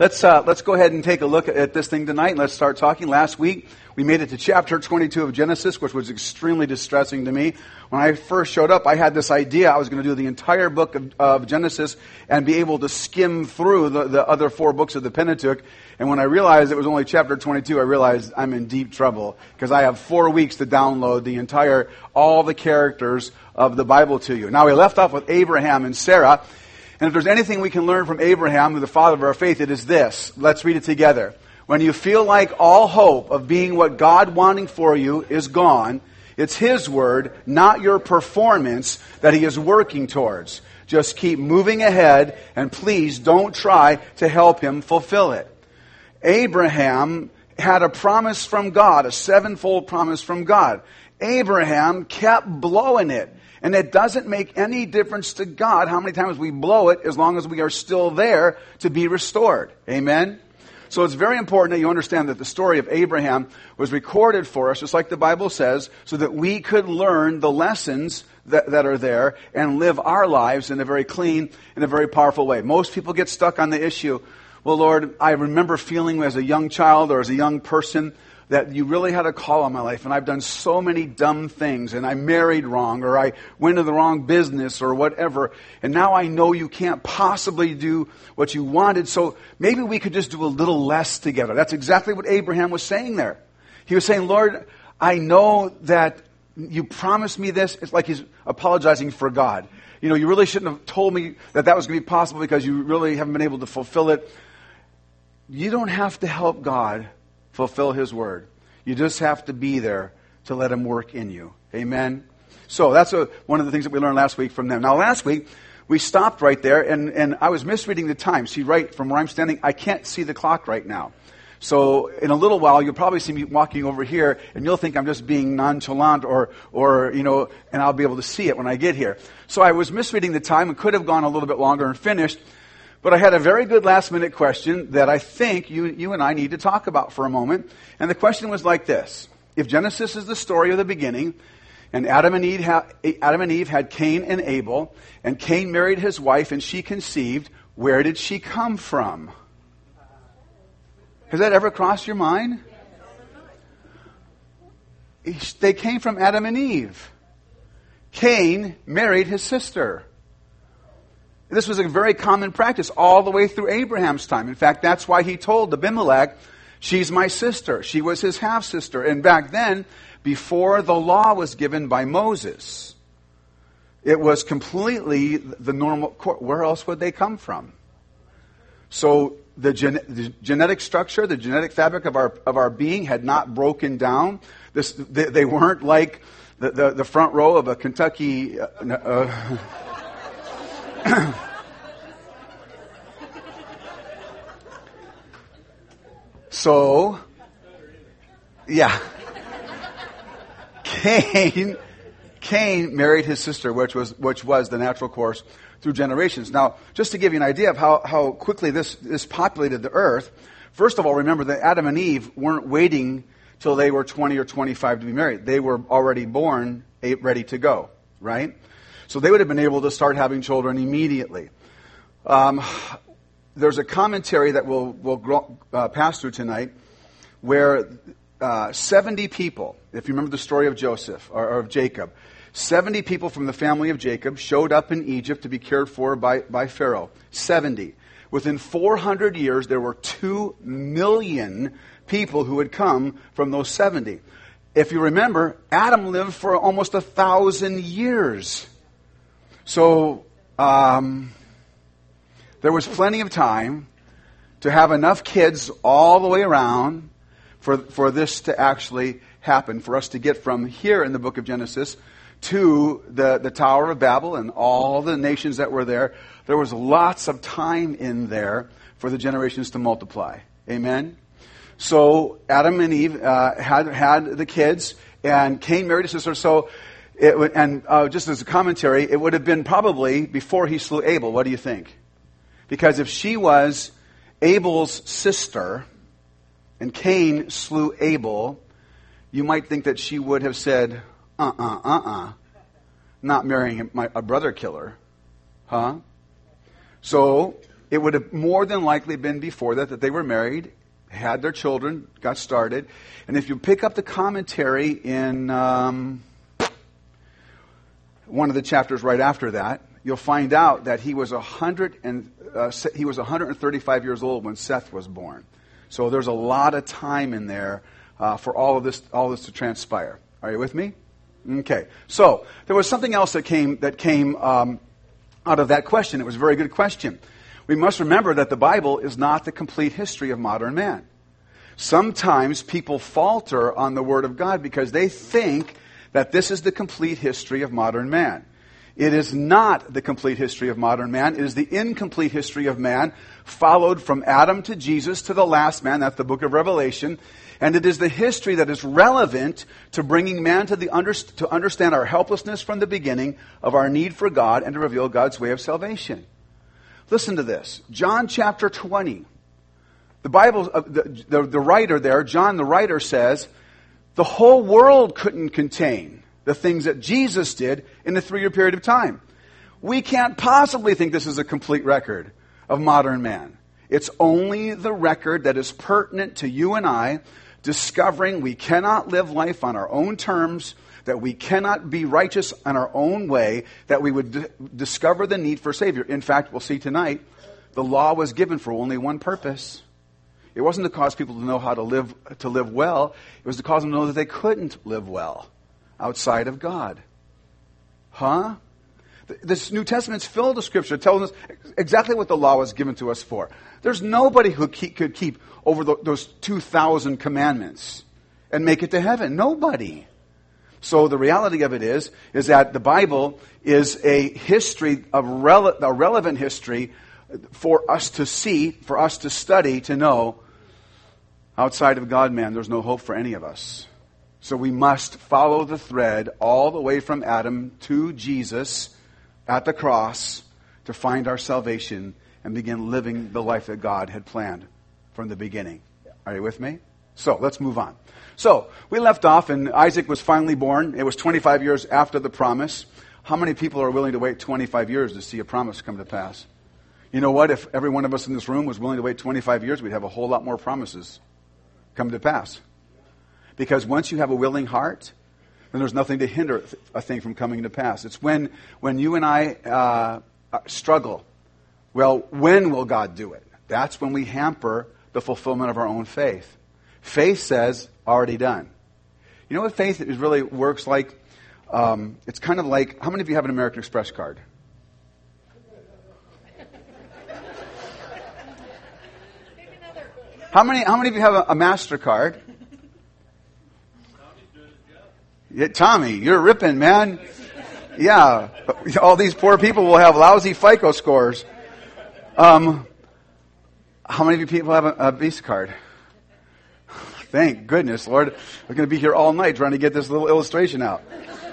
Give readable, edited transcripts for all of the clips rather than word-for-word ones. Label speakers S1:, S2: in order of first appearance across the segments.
S1: Let's go ahead and take a look at this thing tonight, and let's start talking. Last week, we made it to chapter 22 of Genesis, which was extremely distressing to me. When I first showed up, I had this idea I was going to do the entire book of Genesis and be able to skim through the other 4 books of the Pentateuch. And when I realized it was only chapter 22, I realized I'm in deep trouble because I have 4 weeks to download all the characters of the Bible to you. Now, we left off with Abraham and Sarah. And if there's anything we can learn from Abraham, the father of our faith, it is this. Let's read it together. When you feel like all hope of being what God wanting for you is gone, it's His word, not your performance, that He is working towards. Just keep moving ahead, and please don't try to help Him fulfill it. Abraham had a promise from God, a 7-fold promise from God. Abraham kept blowing it. And it doesn't make any difference to God how many times we blow it as long as we are still there to be restored. Amen? So it's very important that you understand that the story of Abraham was recorded for us, just like the Bible says, so that we could learn the lessons that are there and live our lives in a very clean and a very powerful way. Most people get stuck on the issue, well, Lord, I remember feeling as a young child or as a young person that you really had a call on my life, and I've done so many dumb things, and I married wrong, or I went to the wrong business, or whatever, and now I know you can't possibly do what you wanted, so maybe we could just do a little less together. That's exactly what Abraham was saying there. He was saying, Lord, I know that you promised me this. It's like he's apologizing for God. You know, you really shouldn't have told me that was going to be possible because you really haven't been able to fulfill it. You don't have to help God fulfill His word. You just have to be there to let Him work in you. Amen? So that's one of the things that we learned last week from them. Now last week, we stopped right there, and I was misreading the time. See, right from where I'm standing, I can't see the clock right now. So in a little while, you'll probably see me walking over here, and you'll think I'm just being nonchalant or and I'll be able to see it when I get here. So I was misreading the time and could have gone a little bit longer and finished. But I had a very good last-minute question that I think you and I need to talk about for a moment. And the question was like this. If Genesis is the story of the beginning, and Adam and Eve had Cain and Abel, and Cain married his wife and she conceived, where did she come from? Has that ever crossed your mind? They came from Adam and Eve. Cain married his sister. This was a very common practice all the way through Abraham's time. In fact, that's why he told Abimelech, she's my sister. She was his half-sister. And back then, before the law was given by Moses, it was completely the normal. Where else would they come from? So the genetic structure, the genetic fabric of our being had not broken down. They weren't like the front row of a Kentucky... So, yeah. Cain married his sister, which was the natural course through generations. Now, just to give you an idea of how quickly this populated the earth, first of all, remember that Adam and Eve weren't waiting till they were 20 or 25 to be married. They were already born, ready to go, right? So they would have been able to start having children immediately. There's a commentary that we'll pass through tonight where 70 people, if you remember the story of Joseph or of Jacob, 70 people from the family of Jacob showed up in Egypt to be cared for by Pharaoh. 70. Within 400 years, there were 2 million people who had come from those 70. If you remember, Adam lived for almost 1,000 years. So, there was plenty of time to have enough kids all the way around for this to actually happen, for us to get from here in the book of Genesis to the Tower of Babel and all the nations that were there. There was lots of time in there for the generations to multiply. Amen? So Adam and Eve had the kids, and Cain married his sister. So, just as a commentary, it would have been probably before he slew Abel. What do you think? Because if she was Abel's sister and Cain slew Abel, you might think that she would have said, not marrying a brother killer. Huh? So it would have more than likely been before that they were married, had their children, got started. And if you pick up the commentary in one of the chapters right after that, you'll find out that he was 135 years old when Seth was born. So there's a lot of time in there for all this to transpire. Are you with me? Okay. So there was something else that came out of that question. It was a very good question. We must remember that the Bible is not the complete history of modern man. Sometimes people falter on the Word of God because they think that this is the complete history of modern man. It is not the complete history of modern man. It is the incomplete history of man, followed from Adam to Jesus to the last man. That's the book of Revelation. And it is the history that is relevant to bringing man to understand our helplessness from the beginning, of our need for God, and to reveal God's way of salvation. Listen to this. John chapter 20. The Bible, the writer there, John the writer says, the whole world couldn't contain the things that Jesus did in a 3-year period of time. We can't possibly think this is a complete record of modern man. It's only the record that is pertinent to you and I, discovering we cannot live life on our own terms, that we cannot be righteous in our own way, that we would discover the need for a Savior. In fact, we'll see tonight, the law was given for only one purpose. It wasn't to cause people to know how to live well. It was to cause them to know that they couldn't live well outside of God. Huh? This New Testament's filled with Scripture telling us exactly what the law was given to us for. There's nobody who could keep over those 2,000 commandments and make it to heaven. Nobody. So the reality of it is that the Bible is a history, a relevant history for us to see, for us to study, to know. Outside of God, man, there's no hope for any of us. So we must follow the thread all the way from Adam to Jesus at the cross to find our salvation and begin living the life that God had planned from the beginning. Are you with me? So let's move on. So we left off and Isaac was finally born. It was 25 years after the promise. How many people are willing to wait 25 years to see a promise come to pass? You know what? If every one of us in this room was willing to wait 25 years, we'd have a whole lot more promises come to pass. Because once you have a willing heart, then there's nothing to hinder a thing from coming to pass. It's when you and I struggle. Well, when will God do it? That's when we hamper the fulfillment of our own faith. Faith says, already done. You know what faith is really works like? It's kind of like, how many of you have an American Express card? How many of you have a MasterCard? Yeah, Tommy, you're ripping, man. Yeah, all these poor people will have lousy FICO scores. How many of you people have a Visa card? Thank goodness, Lord. We're going to be here all night trying to get this little illustration out.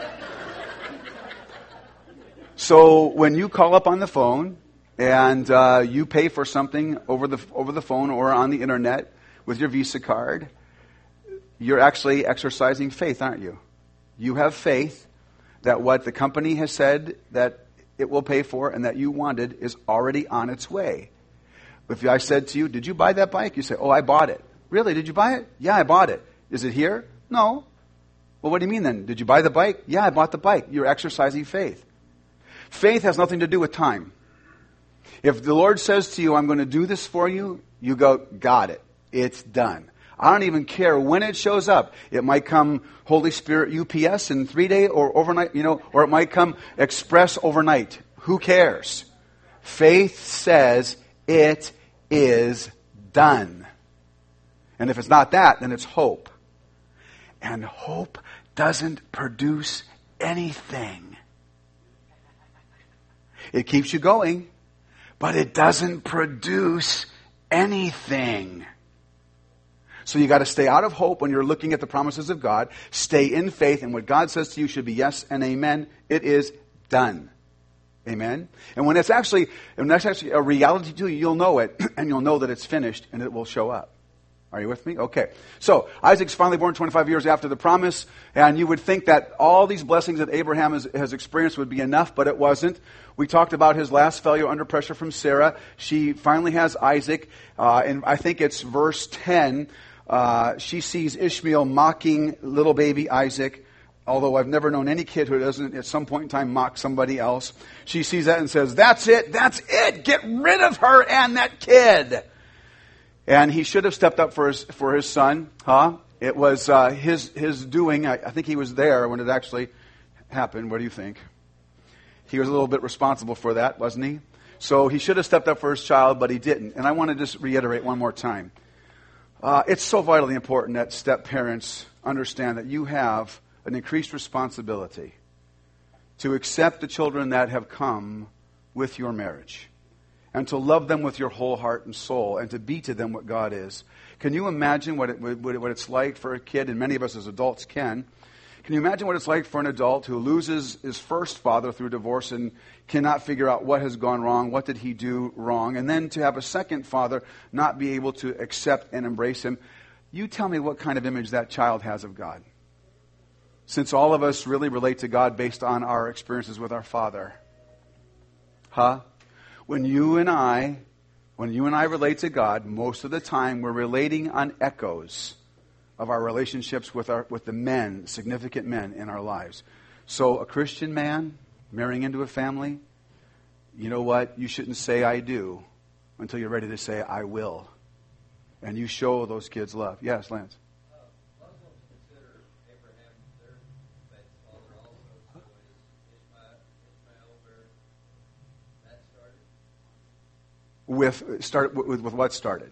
S1: So when you call up on the phone and you pay for something over the phone or on the internet with your Visa card, you're actually exercising faith, aren't you? You have faith that what the company has said that it will pay for and that you wanted is already on its way. If I said to you, did you buy that bike? You say, oh, I bought it. Really? Did you buy it? Yeah, I bought it. Is it here? No. Well, what do you mean then? Did you buy the bike? Yeah, I bought the bike. You're exercising faith. Faith has nothing to do with time. If the Lord says to you, I'm going to do this for you, you go, got it. It's done. I don't even care when it shows up. It might come Holy Spirit UPS in 3 days or overnight, or it might come express overnight. Who cares? Faith says it is done. And if it's not that, then it's hope. And hope doesn't produce anything. It keeps you going, but it doesn't produce anything. So you got to stay out of hope when you're looking at the promises of God. Stay in faith, and what God says to you should be yes and amen. It is done. Amen? And when that's actually a reality to you, you'll know it, and you'll know that it's finished, and it will show up. Are you with me? Okay. So, Isaac's finally born 25 years after the promise, and you would think that all these blessings that Abraham has experienced would be enough, but it wasn't. We talked about his last failure under pressure from Sarah. She finally has Isaac, and I think it's verse 10. She sees Ishmael mocking little baby Isaac, although I've never known any kid who doesn't at some point in time mock somebody else. She sees that and says, that's it, get rid of her and that kid. And he should have stepped up for his son, huh? It was his doing. I think he was there when it actually happened. What do you think? He was a little bit responsible for that, wasn't he? So he should have stepped up for his child, but he didn't. And I want to just reiterate one more time. It's so vitally important that step-parents understand that you have an increased responsibility to accept the children that have come with your marriage, and to love them with your whole heart and soul, and to be to them what God is. Can you imagine what it's like for a kid, and many of us as adults can you imagine what it's like for an adult who loses his first father through divorce and cannot figure out what has gone wrong, what did he do wrong, and then to have a second father not be able to accept and embrace him? You tell me what kind of image that child has of God. Since all of us really relate to God based on our experiences with our Father. Huh? When you and I relate to God, most of the time we're relating on echoes of our relationships with the men, significant men in our lives. So a Christian man marrying into a family, you know what? You shouldn't say I do until you're ready to say I will. And you show those kids love. Yes, Lance?
S2: Muslims consider Abraham their faith father also. So is Ishmael where that started?
S1: With what started?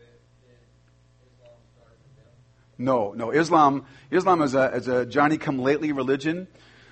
S2: Islam started with them?
S1: No. Islam is a Johnny-come-lately religion.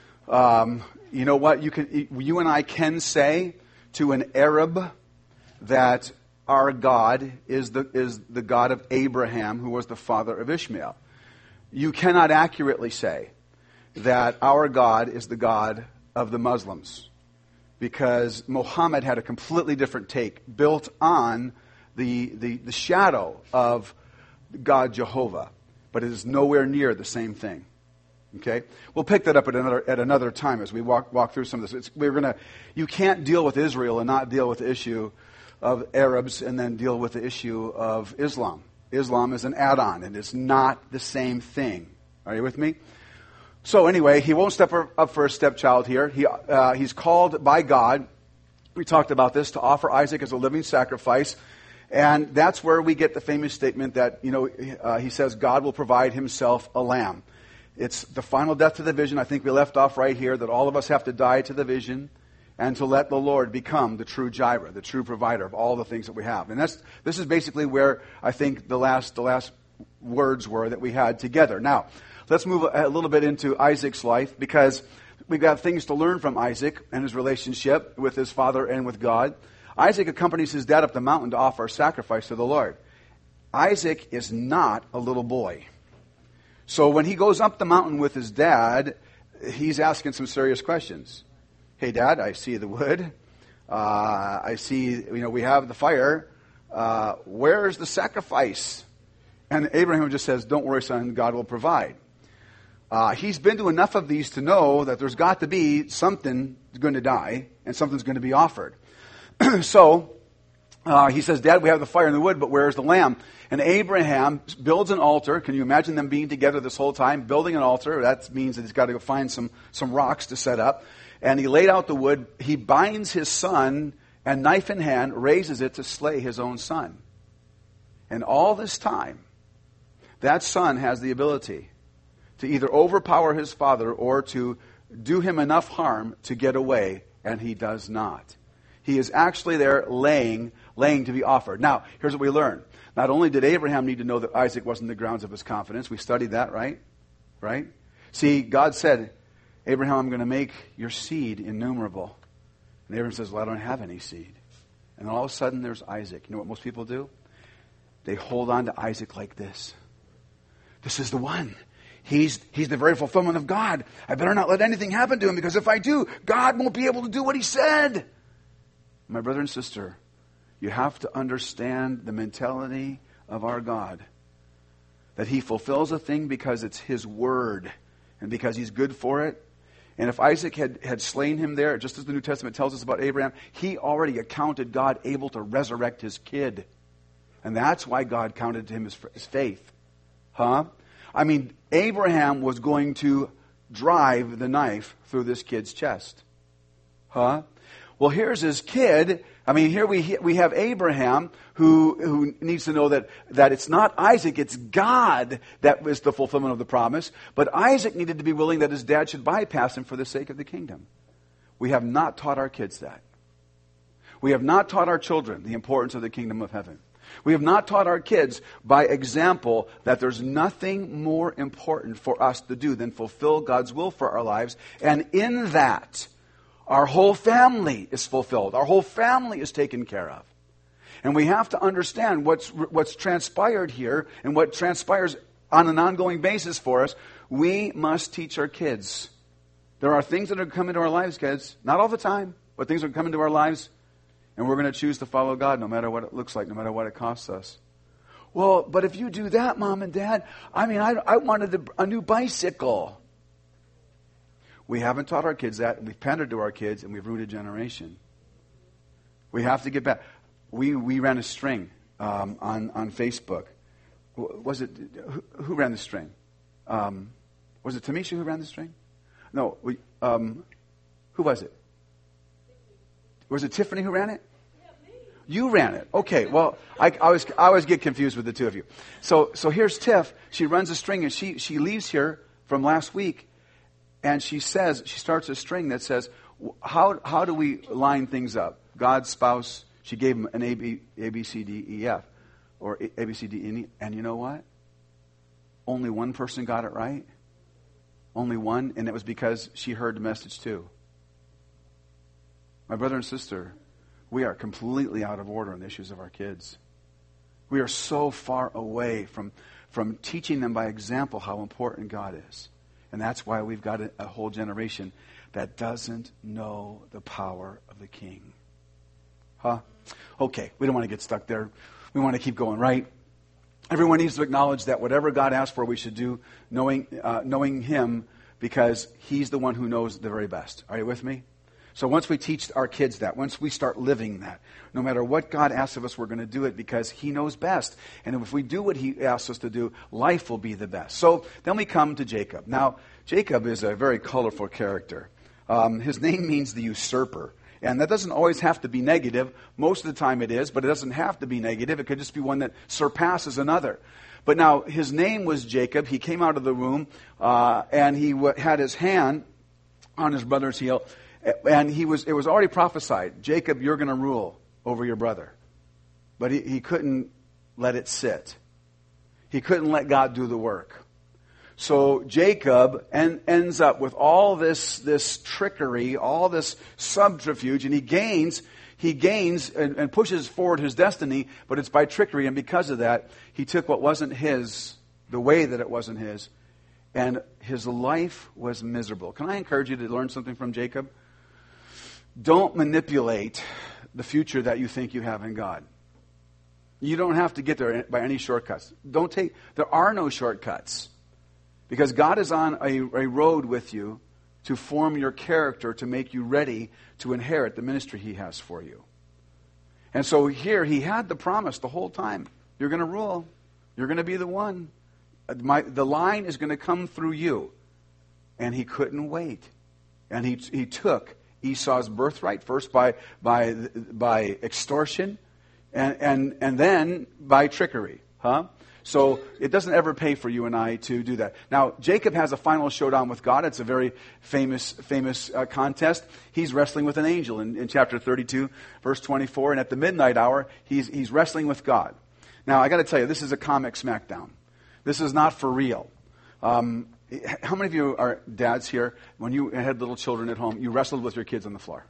S1: You know what? You and I can say to an Arab that our God is the God of Abraham, who was the father of Ishmael. You cannot accurately say that our God is the God of the Muslims, because Muhammad had a completely different take built on the shadow of God Jehovah, but it is nowhere near the same thing. Okay, we'll pick that up at another time as we walk through some of this. You can't deal with Israel and not deal with the issue of Arabs and then deal with the issue of Islam. Islam is an add-on, and it's not the same thing. Are you with me? So anyway, he won't step up for a stepchild here. He's called by God. We talked about this, to offer Isaac as a living sacrifice. And that's where we get the famous statement that, he says God will provide himself a lamb. It's the final death to the vision. I think we left off right here that all of us have to die to the vision and to let the Lord become the true Jireh, the true provider of all the things that we have. And this is basically where I think the last words were that we had together. Now, let's move a little bit into Isaac's life, because we've got things to learn from Isaac and his relationship with his father and with God. Isaac accompanies his dad up the mountain to offer a sacrifice to the Lord. Isaac is not a little boy. So when he goes up the mountain with his dad, he's asking some serious questions. Hey, Dad, I see the wood. I see, we have the fire. Where's the sacrifice? And Abraham just says, don't worry, son, God will provide. He's been to enough of these to know that there's got to be something going to die and something's going to be offered. So he says, Dad, we have the fire and the wood, but where's the lamb? And Abraham builds an altar. Can you imagine them being together this whole time, building an altar? That means that he's got to go find some rocks to set up. And he laid out the wood. He binds his son, and knife in hand, raises it to slay his own son. And all this time, that son has the ability to either overpower his father or to do him enough harm to get away, and he does not. He is actually there laying to be offered. Now, here's what we learn. Not only did Abraham need to know that Isaac wasn't the grounds of his confidence, we studied that, right? Right? See, God said, Abraham, I'm going to make your seed innumerable. And Abraham says, well, I don't have any seed. And then all of a sudden there's Isaac. You know what most people do? They hold on to Isaac like this. This is the one. He's the very fulfillment of God. I better not let anything happen to him, because if I do, God won't be able to do what he said. My brother and sister, you have to understand the mentality of our God. that he fulfills a thing because it's his word and because he's good for it. And if Isaac had slain him there, just as the New Testament tells us about Abraham, he already accounted God able to resurrect his kid. And that's why God counted to him his faith. Huh? I mean, Abraham was going to drive the knife through this kid's chest. Huh? Well, here's his kid. I mean, here we have Abraham who needs to know that it's not Isaac, it's God that was the fulfillment of the promise. But Isaac needed to be willing that his dad should bypass him for the sake of the kingdom. We have not taught our kids that. We have not taught our children the importance of the kingdom of heaven. We have not taught our kids by example that there's nothing more important for us to do than fulfill God's will for our lives. And in that, our whole family is fulfilled. Our whole family is taken care of. And we have to understand what's transpired here and what transpires on an ongoing basis for us. We must teach our kids. There are things that are coming into our lives, kids. Not all the time, but things are coming into our lives. And we're going to choose to follow God no matter what it looks like, no matter what it costs us. Well, but if you do that, Mom and Dad, I wanted a new bicycle. We haven't taught our kids that, and we've pandered to our kids, and we've ruined a generation. We have to get back. We ran a string on Facebook. Was it who ran the string? Was it Tamisha who ran the string? No. Who was it? Was it Tiffany who ran it? You ran it. Okay. Well, I always get confused with the two of you. So here's Tiff. She runs a string, and she leaves here from last week, and she starts a string that says, how do we line things up? God, spouse. She gave him an A, B, C, D, E, F, or A, B, C, D, E, and you know what? Only one person got it right. Only one, and it was because she heard the message too. My brother and sister, we are completely out of order on the issues of our kids. We are so far away from teaching them by example how important God is. And that's why we've got a whole generation that doesn't know the power of the King. Huh? Okay, we don't want to get stuck there. We want to keep going, right? Everyone needs to acknowledge that whatever God asks for, we should do, knowing Him, because He's the one who knows the very best. Are you with me? So once we teach our kids that, once we start living that, no matter what God asks of us, we're going to do it because He knows best. And if we do what He asks us to do, life will be the best. So then we come to Jacob. Now, Jacob is a very colorful character. His name means the usurper. And that doesn't always have to be negative. Most of the time it is, but it doesn't have to be negative. It could just be one that surpasses another. But now, his name was Jacob. He came out of the womb, and he had his hand on his brother's heel. And it was already prophesied, Jacob, you're going to rule over your brother. But he couldn't let it sit. He couldn't let God do the work. So Jacob ends up with all this trickery, all this subterfuge, and he gains and pushes forward his destiny, but it's by trickery. And because of that, he took what wasn't his, the way that it wasn't his, and his life was miserable. Can I encourage you to learn something from Jacob? Don't manipulate the future that you think you have in God. You don't have to get there by any shortcuts. There are no shortcuts. Because God is on a road with you to form your character, to make you ready to inherit the ministry He has for you. And so here, he had the promise the whole time. You're going to rule. You're going to be the one. The line is going to come through you. And he couldn't wait. And he took Esau's birthright, first by extortion, and then by trickery. Huh? So it doesn't ever pay for you and I to do that. Now, Jacob has a final showdown with God. It's a very famous contest. He's wrestling with an angel in chapter 32, verse 24. And at the midnight hour, he's wrestling with God. Now, I got to tell you, this is a comic smackdown. This is not for real. How many of you are dads here? When you had little children at home, you wrestled with your kids on the floor?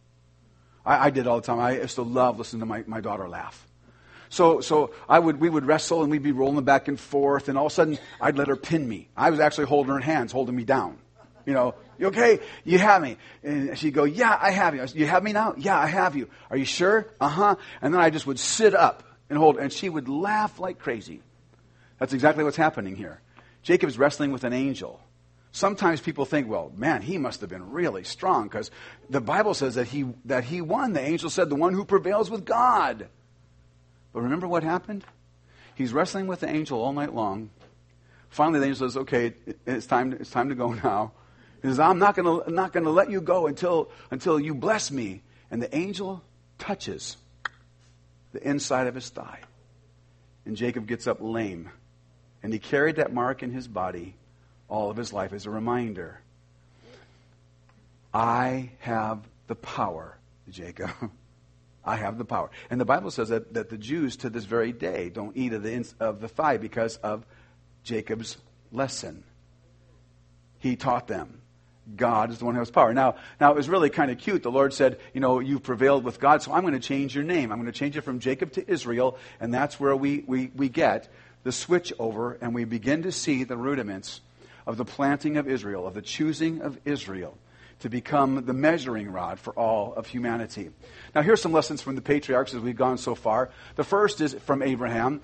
S1: I did all the time. I used to love listening to my daughter laugh. So we would wrestle, and we'd be rolling back and forth, and all of a sudden I'd let her pin me. I was actually holding her hands, holding me down. You know, you okay? You have me. And she'd go, yeah, I have you. You have me now? Yeah, I have you. Are you sure? Uh-huh. And then I just would sit up and hold, and she would laugh like crazy. That's exactly what's happening here. Jacob's wrestling with an angel. Sometimes people think, well, man, he must have been really strong because the Bible says that he won. The angel said, the one who prevails with God. But remember what happened? He's wrestling with the angel all night long. Finally, the angel says, okay, it's time to go now. He says, I'm not going to let you go until you bless me. And the angel touches the inside of his thigh. And Jacob gets up lame. And he carried that mark in his body all of his life as a reminder. I have the power, Jacob. I have the power. And the Bible says that the Jews to this very day don't eat of the thigh because of Jacob's lesson. He taught them. God is the one who has power. Now it was really kind of cute. The Lord said, you've prevailed with God, so I'm going to change your name. I'm going to change it from Jacob to Israel, and that's where we get the switch over, and we begin to see the rudiments of the planting of Israel, of the choosing of Israel to become the measuring rod for all of humanity. Now here's some lessons from the patriarchs as we've gone so far. The first is from Abraham.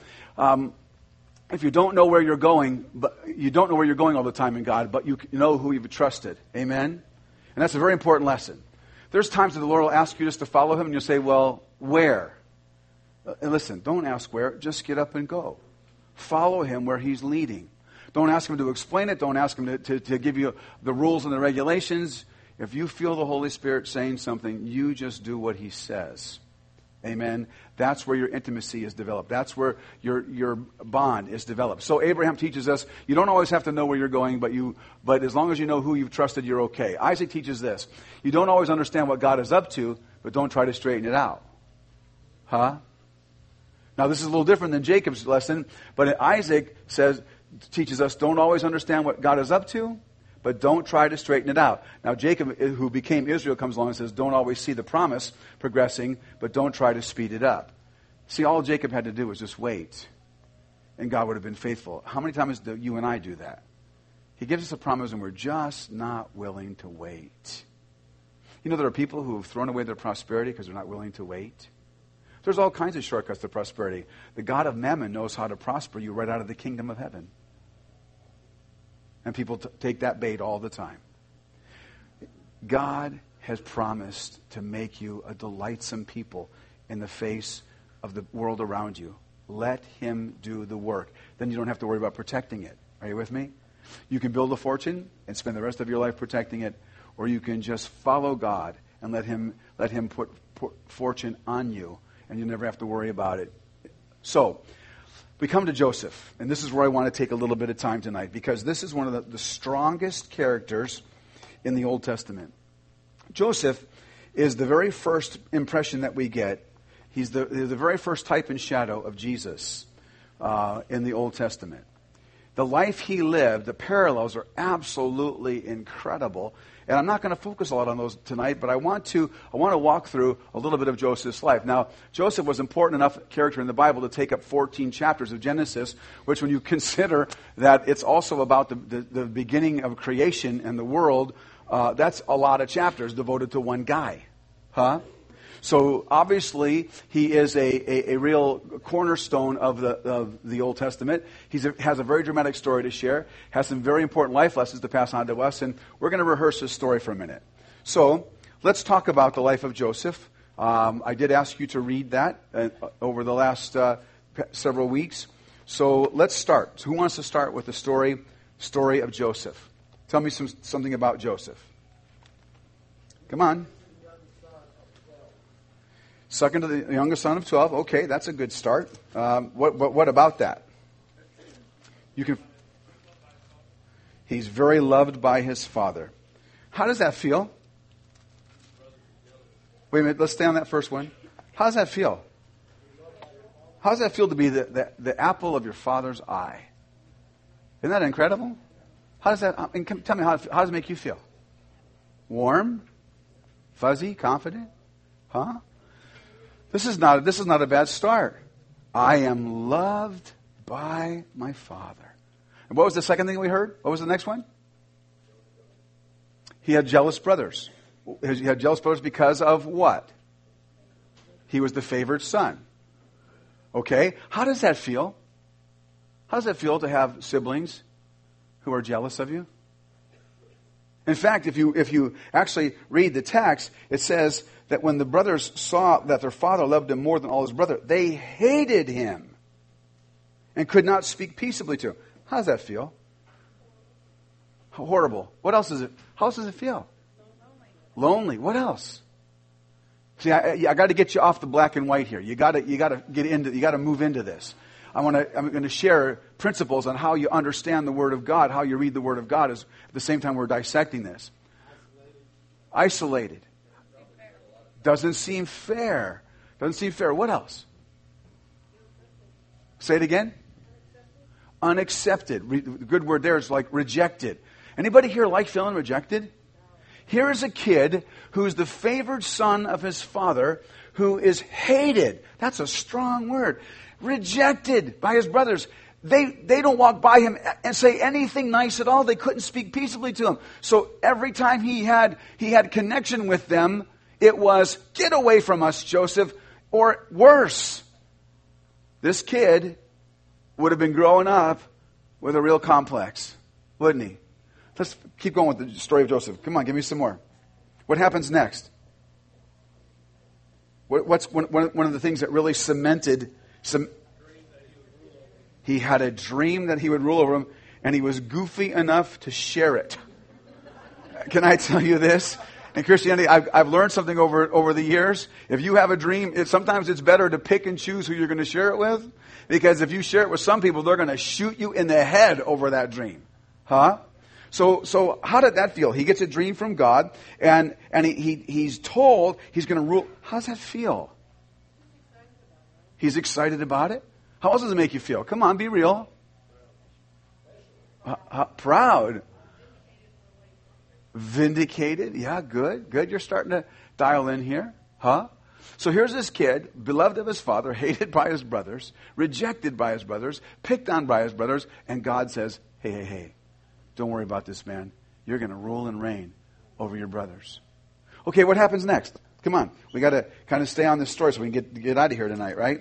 S1: If you don't know where you're going, but you don't know where you're going all the time in God, but you know who you've trusted. Amen? And that's a very important lesson. There's times that the Lord will ask you just to follow Him, and you'll say, well, where? And listen, don't ask where. Just get up and go. Follow Him where He's leading. Don't ask Him to explain it. Don't ask Him to give you the rules and the regulations. If you feel the Holy Spirit saying something, you just do what He says. Amen. That's where your intimacy is developed. That's where your bond is developed. So Abraham teaches us you don't always have to know where you're going, but as long as you know who you've trusted, you're okay. Isaac teaches this. You don't always understand what God is up to, but don't try to straighten it out. Huh? Now this is a little different than Jacob's lesson, but Isaac teaches us don't always understand what God is up to, but don't try to straighten it out. Now Jacob, who became Israel, comes along and says, don't always see the promise progressing, but don't try to speed it up. See, all Jacob had to do was just wait, and God would have been faithful. How many times do you and I do that? He gives us a promise, and we're just not willing to wait. There are people who have thrown away their prosperity because they're not willing to wait. There's all kinds of shortcuts to prosperity. The God of Mammon knows how to prosper you right out of the kingdom of heaven. And people take that bait all the time. God has promised to make you a delightsome people in the face of the world around you. Let Him do the work. Then you don't have to worry about protecting it. Are you with me? You can build a fortune and spend the rest of your life protecting it, or you can just follow God and let Him put fortune on you, and you never have to worry about it. So, we come to Joseph, and this is where I want to take a little bit of time tonight, because this is one of the strongest characters in the Old Testament. Joseph is the very first impression that we get. He's the very first type and shadow of Jesus in the Old Testament. The life he lived, the parallels are absolutely incredible. And I'm not going to focus a lot on those tonight, but I want to walk through a little bit of Joseph's life. Now, Joseph was important enough character in the Bible to take up 14 chapters of Genesis, which when you consider that it's also about the beginning of creation and the world, that's a lot of chapters devoted to one guy. Huh? So obviously he is a real cornerstone of the Old Testament. He has a very dramatic story to share, has some very important life lessons to pass on to us, and we're going to rehearse his story for a minute. So let's talk about the life of Joseph. I did ask you to read that over the last several weeks. So let's start. So who wants to start with the story of Joseph? Tell me something about Joseph. Come on. Second to the youngest son of 12. Okay, that's a good start. What about that? He's very loved by his father. How does that feel? Wait a minute, let's stay on that first one. How does that feel? How does that feel to be the apple of your father's eye? Isn't that incredible? How does that? Tell me how does it make you feel? Warm, fuzzy, confident, huh? This is not a bad start. I am loved by my father. And what was the second thing we heard? What was the next one? He had jealous brothers. He had jealous brothers because of what? He was the favored son. Okay? How does that feel? How does it feel to have siblings who are jealous of you? In fact, if you actually read the text, it says that when the brothers saw that their father loved him more than all his brother, they hated him and could not speak peaceably to him. How does that feel? Horrible. What else is it? How else does it feel? Lonely. What else? See, I got to get you off the black and white here. You got to get into. You got to move into this. I'm going to share principles on how you understand the Word of God, how you read the Word of God, at the same time we're dissecting this. Isolated. Doesn't seem fair. Doesn't seem fair. What else? Say it again. Unaccepted. The good word there is like rejected. Anybody here like feeling rejected? Here is a kid who's the favored son of his father, who is hated. That's a strong word. Rejected by his brothers. They don't walk by him and say anything nice at all. They couldn't speak peaceably to him. So every time he had connection with them, it was, get away from us, Joseph, or worse. This kid would have been growing up with a real complex, wouldn't he? Let's keep going with the story of Joseph. Come on, give me some more. What happens next? What's one of the things that really cemented he had a dream that he would rule over him, and he was goofy enough to share it. Can I tell you this? In Christianity, I've learned something over the years. If you have a dream, sometimes it's better to pick and choose who you're going to share it with. Because if you share it with some people, they're going to shoot you in the head over that dream. Huh? So how did that feel? He gets a dream from God, and he's told he's going to rule. How does that feel? He's excited about it? How else does it make you feel? Come on, be real. Proud. Vindicated. Yeah, good. You're starting to dial in here. Huh? So here's this kid, beloved of his father, hated by his brothers, rejected by his brothers, picked on by his brothers, and God says, hey, don't worry about this, man. You're going to rule and reign over your brothers. Okay, what happens next? Come on. We got to kind of stay on this story so we can get out of here tonight, right?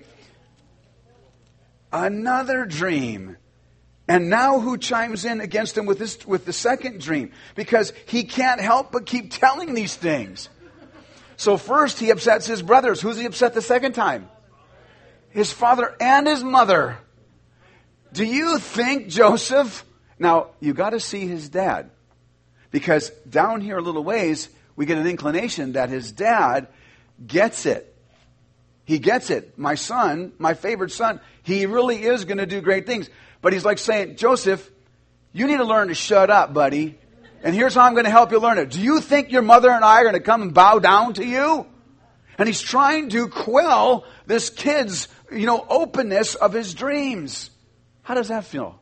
S1: Another dream. And now who chimes in against him with the second dream? Because he can't help but keep telling these things. So first he upsets his brothers. Who's he upset the second time? His father and his mother. Do you think Joseph... Now, you got to see his dad. Because down here a little ways, we get an inclination that his dad gets it. He gets it. My son, my favorite son, he really is going to do great things. But he's like saying, Joseph, you need to learn to shut up, buddy. And here's how I'm going to help you learn it. Do you think your mother and I are going to come and bow down to you? And he's trying to quell this kid's, openness of his dreams. How does that feel?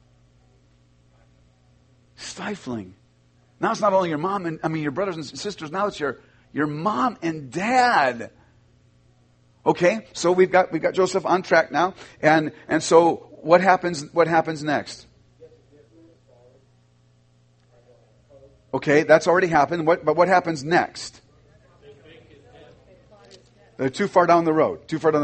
S1: Stifling. Now it's not only your mom your brothers and sisters. Now it's your mom and dad. Okay, so we've got Joseph on track now, and so what happens next? Okay, that's already happened. But what happens next? They're too far down the road.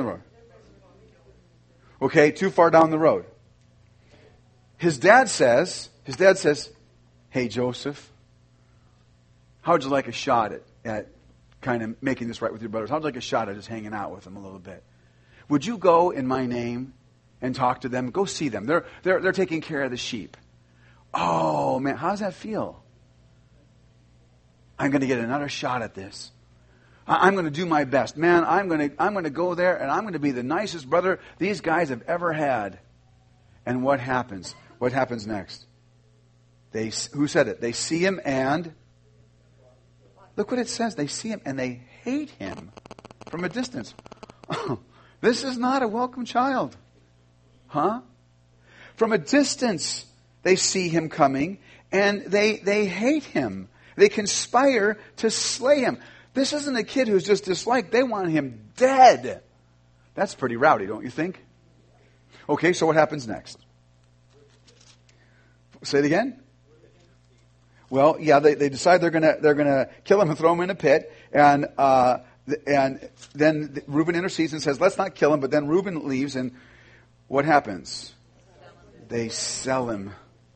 S1: Okay, too far down the road. His dad says, "Hey Joseph, how would you like a shot at kind of making this right with your brothers? How would you like a shot at just hanging out with them a little bit? Would you go in my name and talk to them? Go see them. They're taking care of the sheep." Oh man, how does that feel? I'm going to get another shot at this. I'm going to do my best, man. I'm going to go there and I'm going to be the nicest brother these guys have ever had. And what happens? What happens next? Who said it? They see him and look what it says. They see him and they hate him from a distance. Oh, this is not a welcome child. Huh? From a distance, they see him coming and they hate him. They conspire to slay him. This isn't a kid who's just disliked. They want him dead. That's pretty rowdy, don't you think? Okay, so what happens next? Say it again. Well, yeah, they decide they're gonna kill him and throw him in a pit, and then Reuben intercedes and says, "Let's not kill him." But then Reuben leaves, and what happens? They sell him.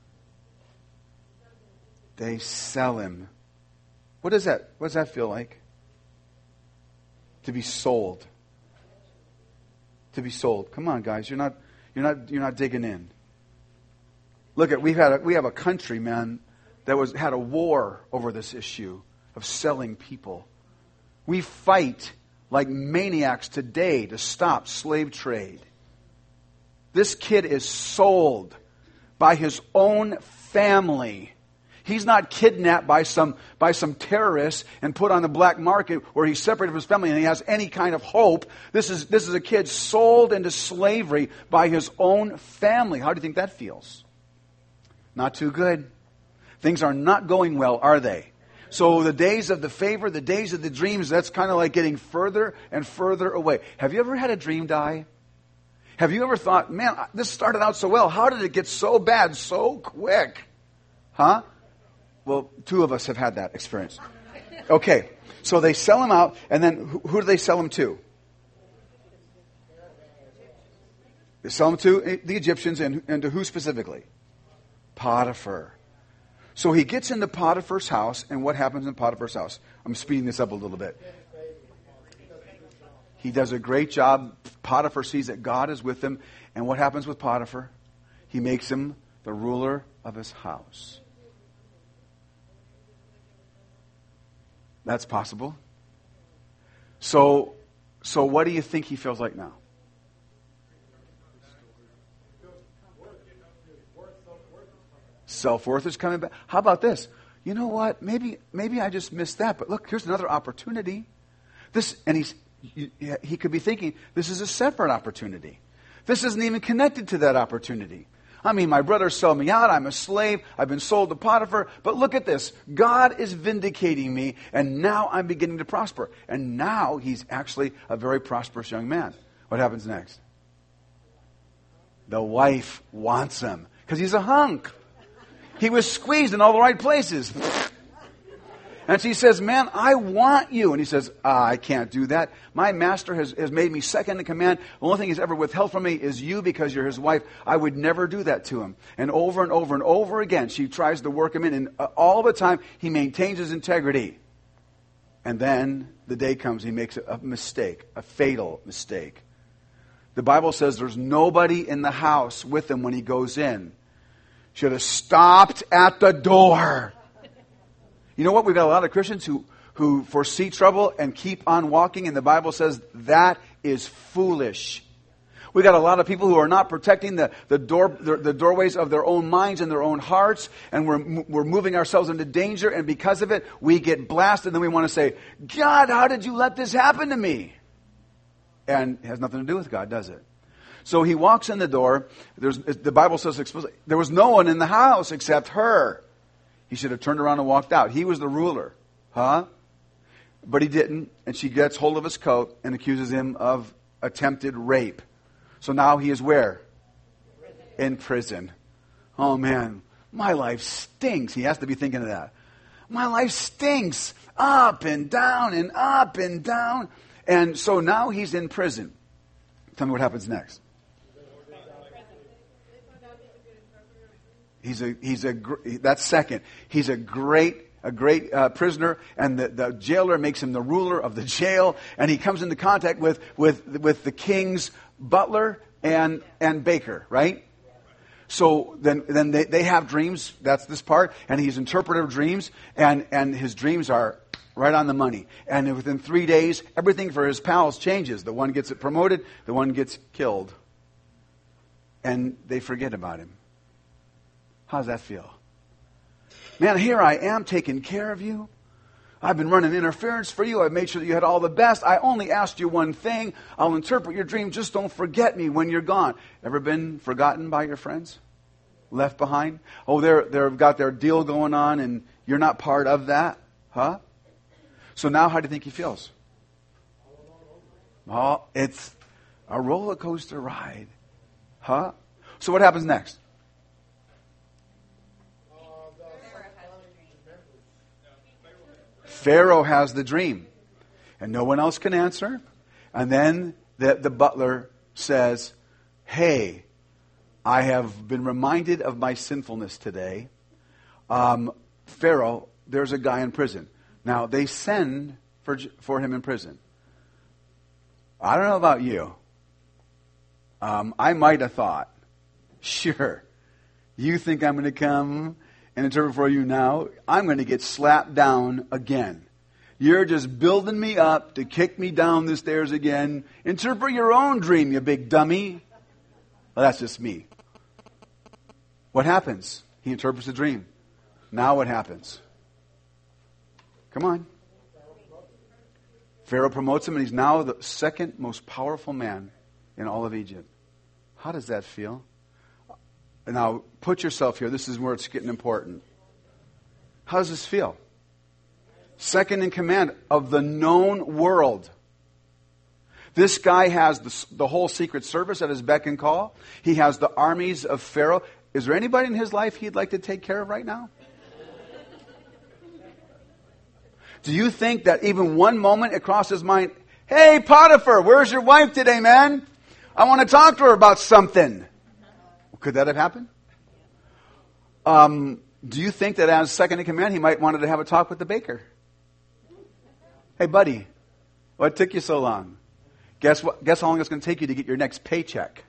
S1: They sell him. What does that feel like? To be sold. To be sold. Come on, guys, you're not digging in. Look at we have a country, man, that had a war over this issue of selling people. We fight like maniacs today to stop slave trade. This kid is sold by his own family. He's not kidnapped by some terrorists and put on the black market where he's separated from his family and he has any kind of hope. This is a kid sold into slavery by his own family. How do you think that feels? Not too good. Things are not going well, are they? So the days of the favor, the days of the dreams, that's kind of like getting further and further away. Have you ever had a dream die? Have you ever thought, man, this started out so well. How did it get so bad so quick? Huh? Well, 2 of us have had that experience. Okay, so they sell him out, and then who do they sell him to? They sell him to the Egyptians, and to who specifically? Potiphar. So he gets into Potiphar's house, and what happens in Potiphar's house? I'm speeding this up a little bit. He does a great job. Potiphar sees that God is with him, and what happens with Potiphar? He makes him the ruler of his house. That's possible. So what do you think he feels like now? Self-worth is coming back. How about this? You know what? Maybe I just missed that. But look, here's another opportunity. He could be thinking, this is a separate opportunity. This isn't even connected to that opportunity. I mean, my brothers sell me out. I'm a slave. I've been sold to Potiphar. But look at this. God is vindicating me, and now I'm beginning to prosper. And now he's actually a very prosperous young man. What happens next? The wife wants him because he's a hunk. He was squeezed in all the right places. And she says, man, I want you. And he says, I can't do that. My master has made me second in command. The only thing he's ever withheld from me is you because you're his wife. I would never do that to him. And over again, she tries to work him in. And all the time, he maintains his integrity. And then the day comes, he makes a mistake, a fatal mistake. The Bible says there's nobody in the house with him when he goes in. Should have stopped at the door. You know what? We've got a lot of Christians who foresee trouble and keep on walking, and the Bible says that is foolish. We've got a lot of people who are not protecting the doorways of their own minds and their own hearts, and we're moving ourselves into danger, and because of it, we get blasted, and then we want to say, God, how did you let this happen to me? And it has nothing to do with God, does it? So he walks in the door. The Bible says explicitly, there was no one in the house except her. He should have turned around and walked out. He was the ruler. Huh? But he didn't. And she gets hold of his coat and accuses him of attempted rape. So now he is where? In prison. Oh man, my life stinks. He has to be thinking of that. My life stinks. Up and down and up and down. And so now he's in prison. Tell me what happens next. That's second. He's a great prisoner, and the jailer makes him the ruler of the jail, and he comes into contact with the king's butler and baker, right? So then they have dreams. That's this part, and he's interpreter of dreams, and his dreams are right on the money. And within 3 days, everything for his pals changes. The one gets promoted, the one gets killed, and they forget about him. How does that feel? Man, here I am taking care of you. I've been running interference for you. I've made sure that you had all the best. I only asked you one thing. I'll interpret your dream. Just don't forget me when you're gone. Ever been forgotten by your friends? Left behind? Oh, they've got their deal going on and you're not part of that? Huh? So now how do you think he feels? Oh, it's a roller coaster ride. Huh? So what happens next? Pharaoh has the dream, and no one else can answer. And then the butler says, hey, I have been reminded of my sinfulness today. Pharaoh, there's a guy in prison. Now, they send for him in prison. I don't know about you. I might have thought, sure, you think I'm going to come and interpret for you now? I'm going to get slapped down again. You're just building me up to kick me down the stairs again. Interpret your own dream, you big dummy. Well, that's just me. What happens? He interprets the dream. Now what happens? Come on. Pharaoh promotes him, and he's now the second most powerful man in all of Egypt. How does that feel? Now, put yourself here. This is where it's getting important. How does this feel? Second in command of the known world. This guy has the whole Secret Service at his beck and call. He has the armies of Pharaoh. Is there anybody in his life he'd like to take care of right now? Do you think that even one moment it crossed his mind, hey, Potiphar, where's your wife today, man? I want to talk to her about something. Could that have happened? Do you think that as second in command, he might wanted to have a talk with the baker? Hey, buddy, what took you so long? Guess what? Guess how long it's going to take you to get your next paycheck?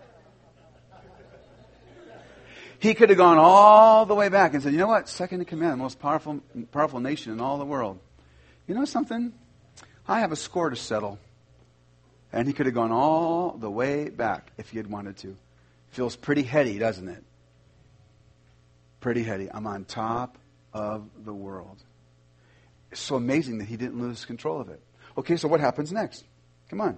S1: He could have gone all the way back and said, you know what? Second in command, the most powerful nation in all the world. You know something? I have a score to settle. And he could have gone all the way back if he had wanted to. Feels pretty heady, doesn't it? Pretty heady. I'm on top of the world. It's so amazing that he didn't lose control of it. Okay, so what happens next? Come on.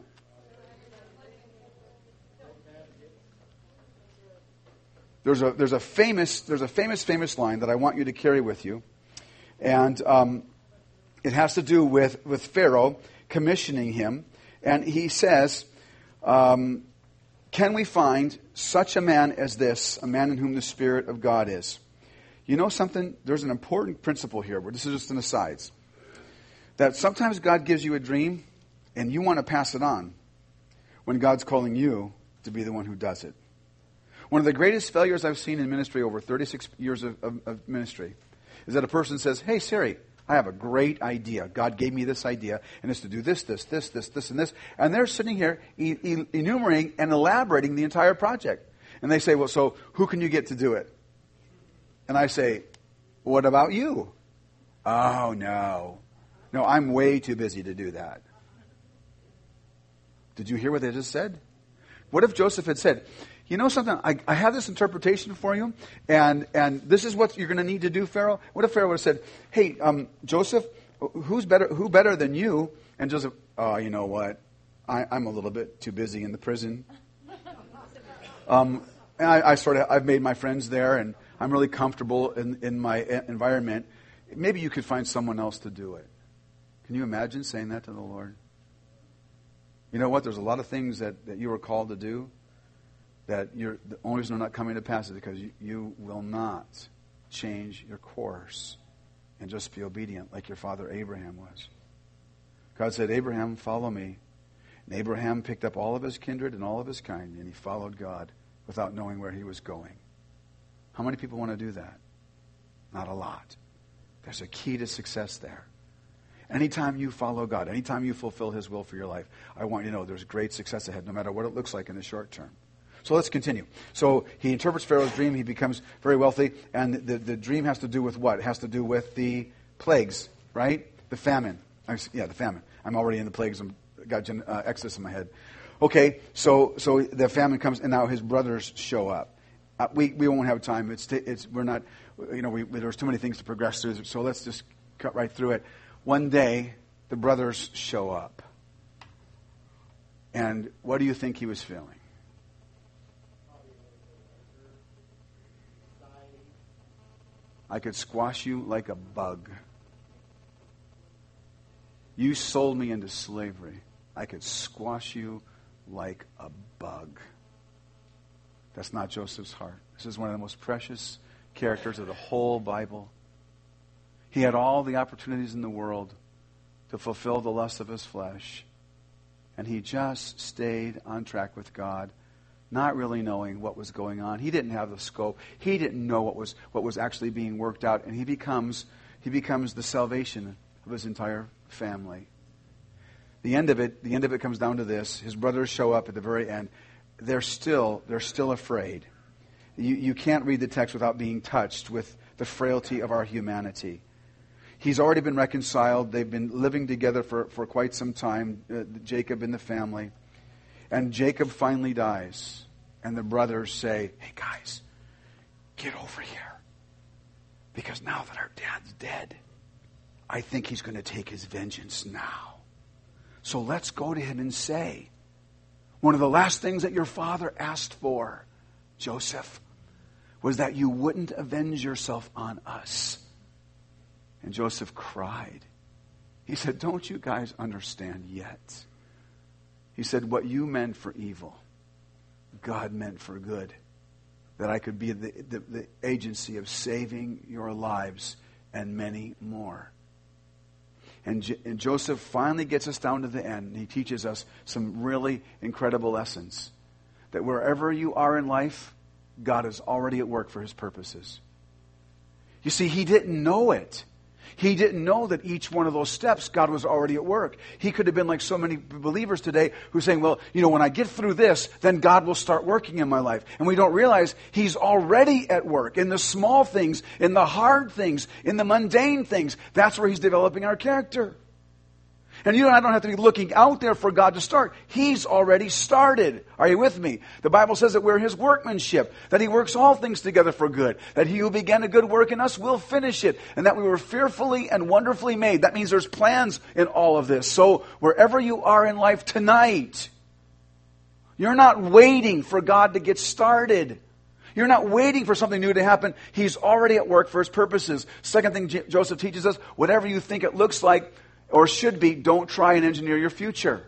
S1: There's a famous line that I want you to carry with you, and it has to do with Pharaoh commissioning him, and he says, "Can we find such a man as this, a man in whom the Spirit of God is?" You know something? There's an important principle here. Where this is just an asides. That sometimes God gives you a dream, and you want to pass it on, when God's calling you to be the one who does it. One of the greatest failures I've seen in ministry over 36 years of ministry is that a person says, hey, Siri, I have a great idea. God gave me this idea, and it's to do this, and this. And they're sitting here enumerating and elaborating the entire project. And they say, well, so who can you get to do it? And I say, what about you? Oh, no. No, I'm way too busy to do that. Did you hear what they just said? What if Joseph had said, you know something, I have this interpretation for you, and this is what you're going to need to do, Pharaoh? What if Pharaoh would have said, hey, Joseph, who better than you? And Joseph, oh, you know what? I'm a little bit too busy in the prison. And I've made my friends there, and I'm really comfortable in my environment. Maybe you could find someone else to do it. Can you imagine saying that to the Lord? You know what? There's a lot of things that you were called to do that the only reason they're not coming to pass is because you will not change your course and just be obedient like your father Abraham was. God said, Abraham, follow me. And Abraham picked up all of his kindred and all of his kind, and he followed God without knowing where he was going. How many people want to do that? Not a lot. There's a key to success there. Anytime you follow God, anytime you fulfill His will for your life, I want you to know there's great success ahead, no matter what it looks like in the short term. So let's continue. So he interprets Pharaoh's dream. He becomes very wealthy. And the dream has to do with what? It has to do with the plagues, right? The famine. The famine. I'm already in the plagues. I've got Exodus in my head. Okay, so the famine comes, and now his brothers show up. We won't have time. We're not. There's too many things to progress through. So let's just cut right through it. One day, the brothers show up. And what do you think he was feeling? I could squash you like a bug. You sold me into slavery. I could squash you like a bug. That's not Joseph's heart. This is one of the most precious characters of the whole Bible. He had all the opportunities in the world to fulfill the lust of his flesh. And he just stayed on track with God not really knowing what was going on. He didn't have the scope. He didn't know what was actually being worked out, and he becomes the salvation of his entire family. The end of it comes down to this. His brothers show up at the very end. They're still afraid. You can't read the text without being touched with the frailty of our humanity. He's already been reconciled. They've been living together for quite some time, Jacob and the family. And Jacob finally dies. And the brothers say, hey guys, get over here. Because now that our dad's dead, I think he's going to take his vengeance now. So let's go to him and say, one of the last things that your father asked for, Joseph, was that you wouldn't avenge yourself on us. And Joseph cried. He said, don't you guys understand yet? He said, what you meant for evil, God meant for good. That I could be the agency of saving your lives and many more. And Joseph finally gets us down to the end. And he teaches us some really incredible lessons. That wherever you are in life, God is already at work for his purposes. You see, he didn't know it. He didn't know that each one of those steps, God was already at work. He could have been like so many believers today who are saying, well, when I get through this, then God will start working in my life. And we don't realize he's already at work in the small things, in the hard things, in the mundane things. That's where he's developing our character. And you and I don't have to be looking out there for God to start. He's already started. Are you with me? The Bible says that we're his workmanship, that he works all things together for good, that he who began a good work in us will finish it, and that we were fearfully and wonderfully made. That means there's plans in all of this. So wherever you are in life tonight, you're not waiting for God to get started. You're not waiting for something new to happen. He's already at work for his purposes. Second thing Joseph teaches us, whatever you think it looks like, or should be, don't try and engineer your future.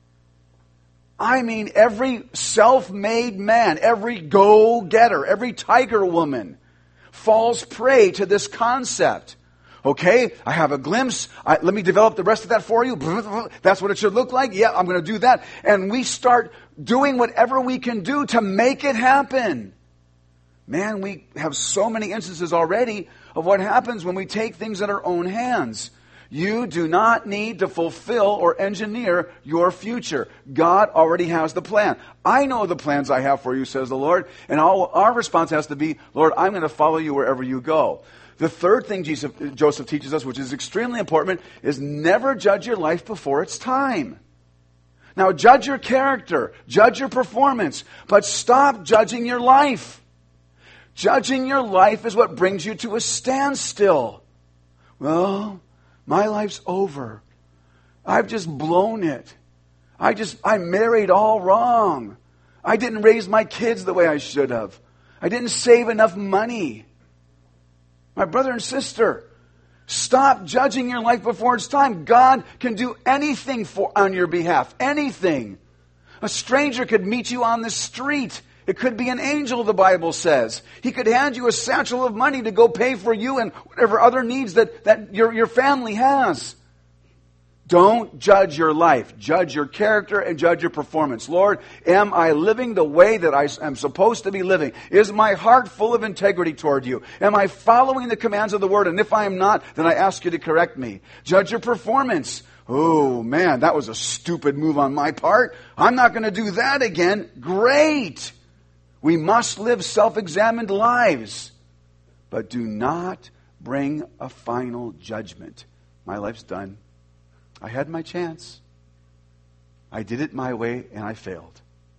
S1: I mean, every self-made man, every go-getter, every tiger woman falls prey to this concept. Okay, I have a glimpse. Let me develop the rest of that for you. That's what it should look like. Yeah, I'm going to do that. And we start doing whatever we can do to make it happen. Man, we have so many instances already of what happens when we take things in our own hands. You do not need to fulfill or engineer your future. God already has the plan. I know the plans I have for you, says the Lord. And our response has to be, Lord, I'm going to follow you wherever you go. The third thing Joseph teaches us, which is extremely important, is never judge your life before it's time. Now, judge your character, judge your performance, but stop judging your life. Judging your life is what brings you to a standstill. Well, my life's over. I've just blown it. I married all wrong. I didn't raise my kids the way I should have. I didn't save enough money. My brother and sister, stop judging your life before it's time. God can do anything on your behalf. Anything. A stranger could meet you on the street. It could be an angel, the Bible says. He could hand you a satchel of money to go pay for you and whatever other needs that your family has. Don't judge your life. Judge your character and judge your performance. Lord, am I living the way that I am supposed to be living? Is my heart full of integrity toward you? Am I following the commands of the Word? And if I am not, then I ask you to correct me. Judge your performance. Oh, man, that was a stupid move on my part. I'm not going to do that again. Great. We must live self-examined lives, but do not bring a final judgment. My life's done. I had my chance. I did it my way and I failed.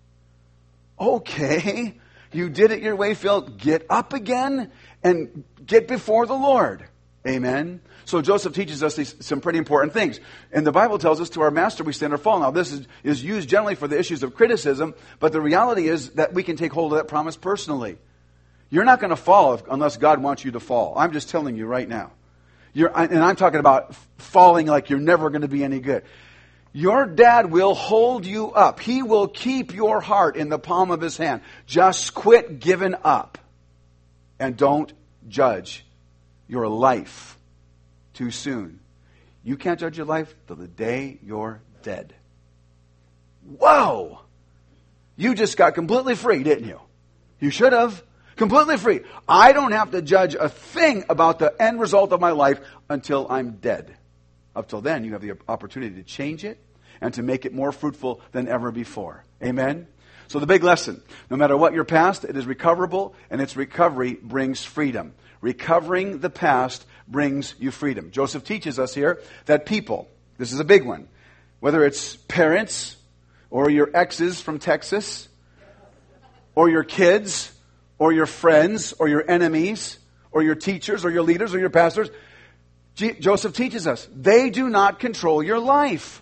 S1: Okay, you did it your way, failed. Get up again and get before the Lord. Amen. So Joseph teaches us some pretty important things. And the Bible tells us to our master we stand or fall. Now this is used generally for the issues of criticism, but the reality is that we can take hold of that promise personally. You're not going to fall unless God wants you to fall. I'm just telling you right now. And I'm talking about falling like you're never going to be any good. Your dad will hold you up. He will keep your heart in the palm of his hand. Just quit giving up. And don't judge your life too soon. You can't judge your life till the day you're dead. Whoa! You just got completely free, didn't you? You should have. Completely free. I don't have to judge a thing about the end result of my life until I'm dead. Up till then, you have the opportunity to change it and to make it more fruitful than ever before. Amen? So the big lesson, no matter what your past, it is recoverable, and its recovery brings freedom. Recovering the past brings you freedom. Joseph teaches us here that people, this is a big one, whether it's parents or your exes from Texas or your kids or your friends or your enemies or your teachers or your leaders or your pastors, Joseph teaches us, they do not control your life.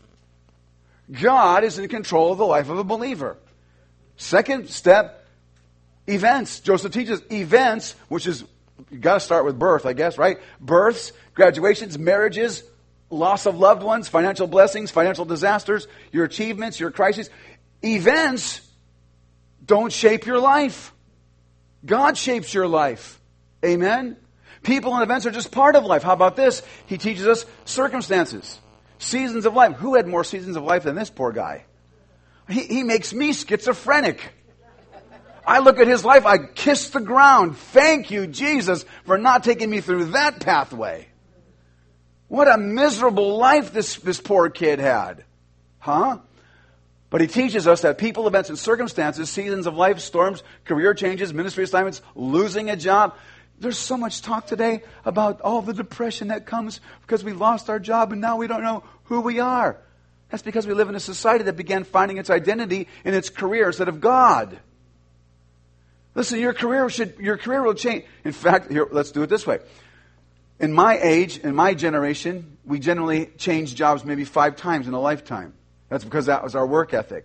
S1: God is in control of the life of a believer. Second step, events. Joseph teaches events, which is, you got to start with birth, I guess, right? Births, graduations, marriages, loss of loved ones, financial blessings, financial disasters, your achievements, your crises. Events don't shape your life. God shapes your life. Amen? People and events are just part of life. How about this? He teaches us circumstances, seasons of life. Who had more seasons of life than this poor guy? He makes me schizophrenic. I look at his life, I kiss the ground. Thank you, Jesus, for not taking me through that pathway. What a miserable life this poor kid had. Huh? But he teaches us that people, events, and circumstances, seasons of life, storms, career changes, ministry assignments, losing a job. There's so much talk today about all the depression that comes because we lost our job and now we don't know who we are. That's because we live in a society that began finding its identity in its career instead of God. Listen, your career will change. In fact, here, let's do it this way. In my age, in my generation, we generally change jobs maybe 5 times in a lifetime. That's because that was our work ethic.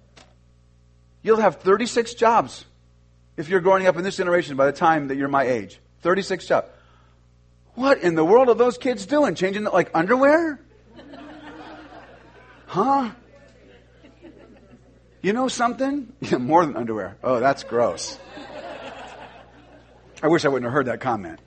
S1: You'll have 36 jobs if you're growing up in this generation by the time that you're my age. 36 jobs. What in the world are those kids doing? Changing like underwear? Huh? You know something? Yeah, more than underwear. Oh, that's gross. I wish I wouldn't have heard that comment.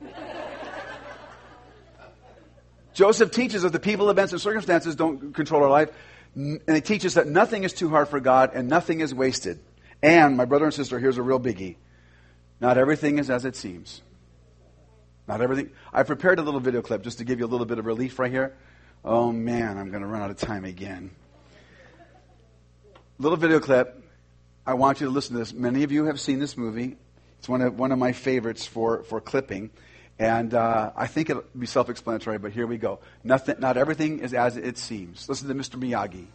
S1: Joseph teaches that the people, events, and circumstances don't control our life. And he teaches that nothing is too hard for God and nothing is wasted. And, my brother and sister, here's a real biggie. Not everything is as it seems. Not everything. I prepared a little video clip just to give you a little bit of relief right here. Oh, man, I'm going to run out of time again. Little video clip. I want you to listen to this. Many of you have seen this movie. It's one of my favorites for clipping. And I think it'll be self-explanatory, but here we go. Not everything is as it seems. Listen to Mr. Miyagi.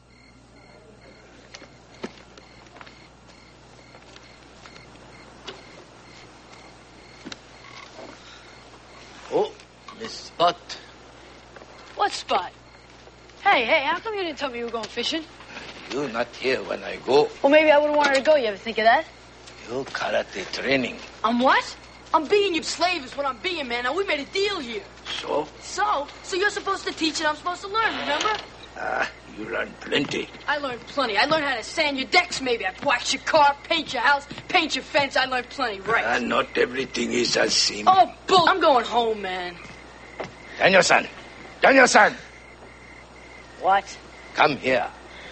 S3: Oh, Miss Spot.
S4: What Spot? Hey, how come you didn't tell me you were going fishing?
S3: You're not here when I go.
S4: Well, maybe I wouldn't want her to go. You ever think of that?
S3: You're karate training.
S4: I'm what? I'm being your slave is what I'm being, man. Now, we made a deal here.
S3: So?
S4: So you're supposed to teach and I'm supposed to learn, remember?
S3: You learn plenty.
S4: I learned plenty. I learned how to sand your decks, maybe. I wax your car, paint your house, paint your fence. I learned plenty, right?
S3: Not everything is as seems.
S4: Oh, bull. I'm going home, man.
S3: Daniel-san. Daniel-san.
S4: What?
S3: Come here.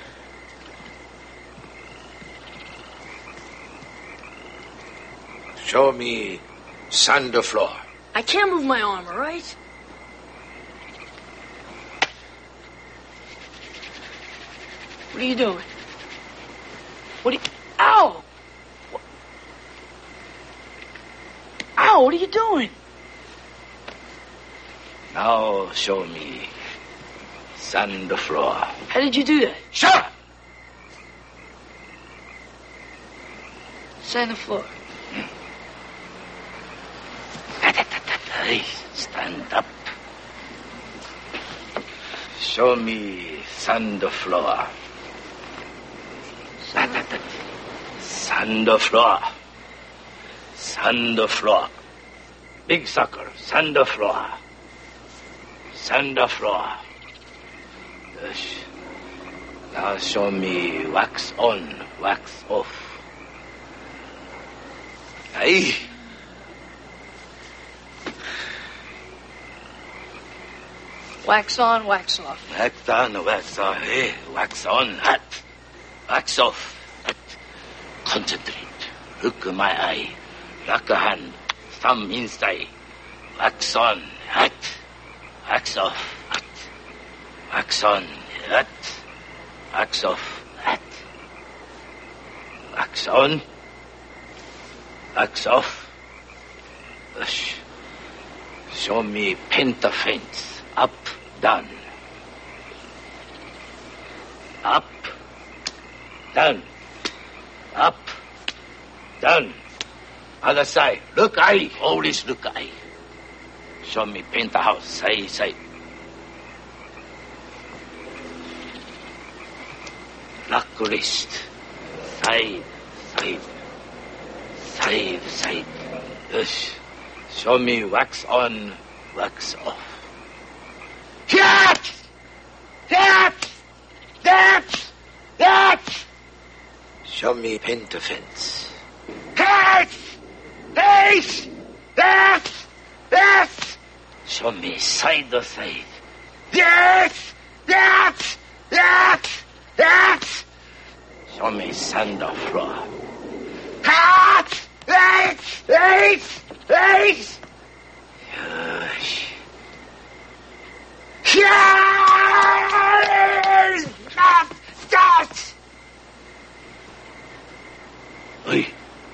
S3: Show me sand the floor.
S4: I can't move my arm, all right? What are you doing? Ow! Ow, what are you doing?
S3: Now show me sand the floor.
S4: How did you do that?
S3: Shut up!
S4: Sand the floor.
S3: Hey, stand up. Show me sand the floor. Sand the floor. Sand the floor. Big sucker, sand the floor. Sand the floor. Yes. Now show me wax on, wax off. Aye.
S4: Wax on, wax off.
S3: Wax on, wax off. Hey, wax on, hot. Wax off. Hot. Concentrate. Look my eye. Lock a hand. Thumb inside. Wax on. Hot. Wax off. Hot. Wax on. Hot. Wax off. Hot. Wax on. Wax off. Ush. Show me pentafence. Up, down. Up, down. Up, down. Other side. Look eye. Always look eye. Show me penthouse. Side, side. Lock wrist. Side, side. Side, side. Yes. Show me wax on, wax off. That! That! That! That! Show me pentafence. That! That! That! That! Show me side to side. That! That! That! That! Show me sand or floor. That! That! That! That! Yes. Yes! That! Oi.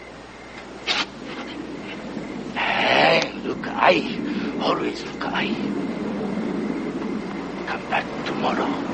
S3: Hey, look eye. Always look eye. Come back tomorrow.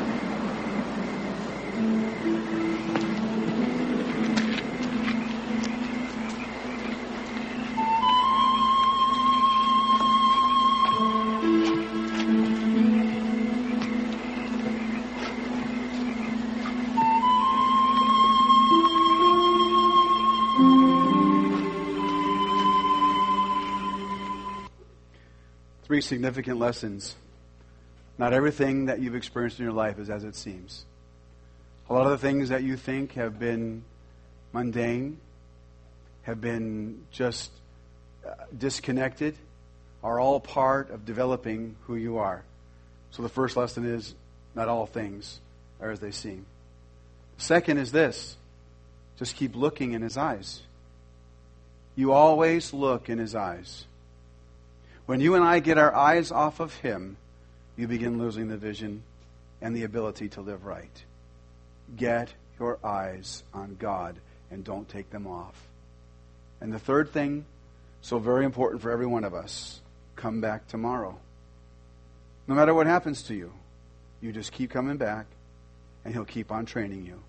S1: Three significant lessons. Not everything that you've experienced in your life is as it seems. A lot of the things that you think have been mundane, have been just disconnected, are all part of developing who you are. So the first lesson is, not all things are as they seem. Second is this: just keep looking in His eyes. You always look in His eyes. When you and I get our eyes off of Him, you begin losing the vision and the ability to live right. Get your eyes on God and don't take them off. And the third thing, so very important for every one of us, come back tomorrow. No matter what happens to you, you just keep coming back and He'll keep on training you.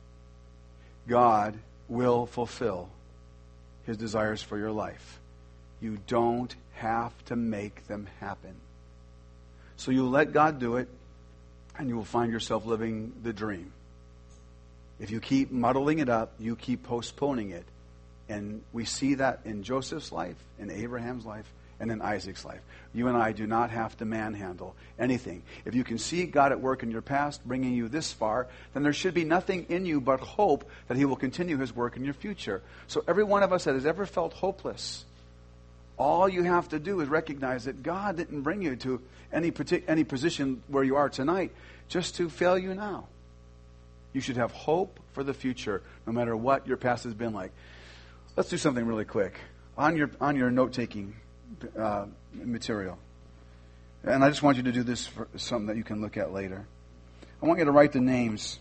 S1: God will fulfill His desires for your life. You don't have to make them happen. So you let God do it, and you will find yourself living the dream. If you keep muddling it up, you keep postponing it. And we see that in Joseph's life, in Abraham's life, and in Isaac's life. You and I do not have to manhandle anything. If you can see God at work in your past, bringing you this far, then there should be nothing in you but hope that He will continue His work in your future. So every one of us that has ever felt hopeless, all you have to do is recognize that God didn't bring you to any position where you are tonight just to fail you now. You should have hope for the future, no matter what your past has been like. Let's do something really quick on your note-taking material, and I just want you to do this for something that you can look at later. I want you to write the names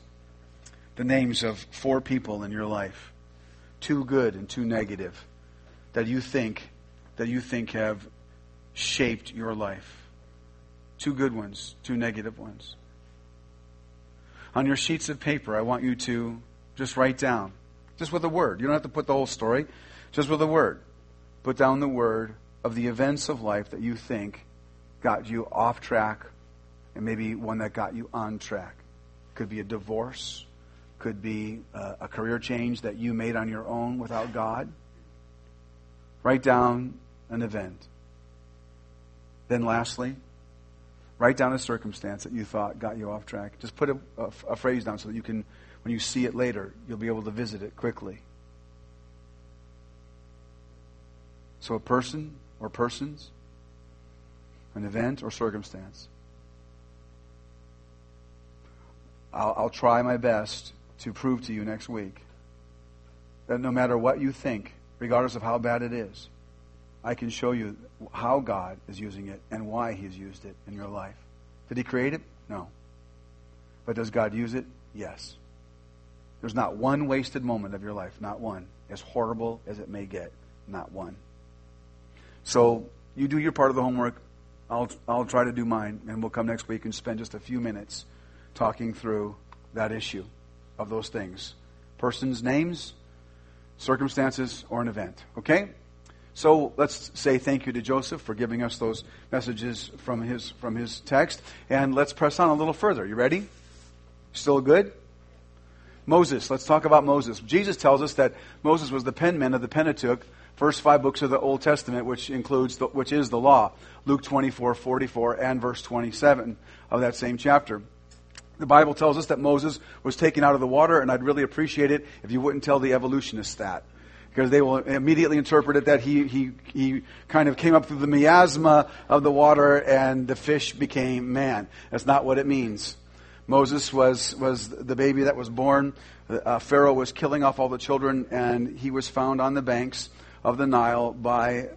S1: of 4 people in your life, 2 good and 2 negative, that you think have shaped your life. 2 good ones, 2 negative ones. On your sheets of paper, I want you to just write down, just with a word. You don't have to put the whole story, just with a word. Put down the word of the events of life that you think got you off track, and maybe one that got you on track. Could be a divorce, could be a career change that you made on your own without God. Write down an event. Then lastly, write down a circumstance that you thought got you off track. Just put a phrase down so that you can, when you see it later, you'll be able to visit it quickly. So a person or persons, an event or circumstance. I'll try my best to prove to you next week that no matter what you think, regardless of how bad it is, I can show you how God is using it and why He's used it in your life. Did He create it? No. But does God use it? Yes. There's not one wasted moment of your life. Not one. As horrible as it may get. Not one. So, you do your part of the homework. I'll try to do mine. And we'll come next week and spend just a few minutes talking through that issue of those things. Persons' names, circumstances, or an event. Okay? So let's say thank you to Joseph for giving us those messages from his text. And let's press on a little further. You ready? Still good? Moses. Let's talk about Moses. Jesus tells us that Moses was the penman of the Pentateuch, first 5 books of the Old Testament, which is the law. Luke 24:44 and verse 27 of that same chapter. The Bible tells us that Moses was taken out of the water, and I'd really appreciate it if you wouldn't tell the evolutionists that. Because they will immediately interpret it that he kind of came up through the miasma of the water and the fish became man. That's not what it means. Moses was the baby that was born. Pharaoh was killing off all the children, and he was found on the banks of the Nile by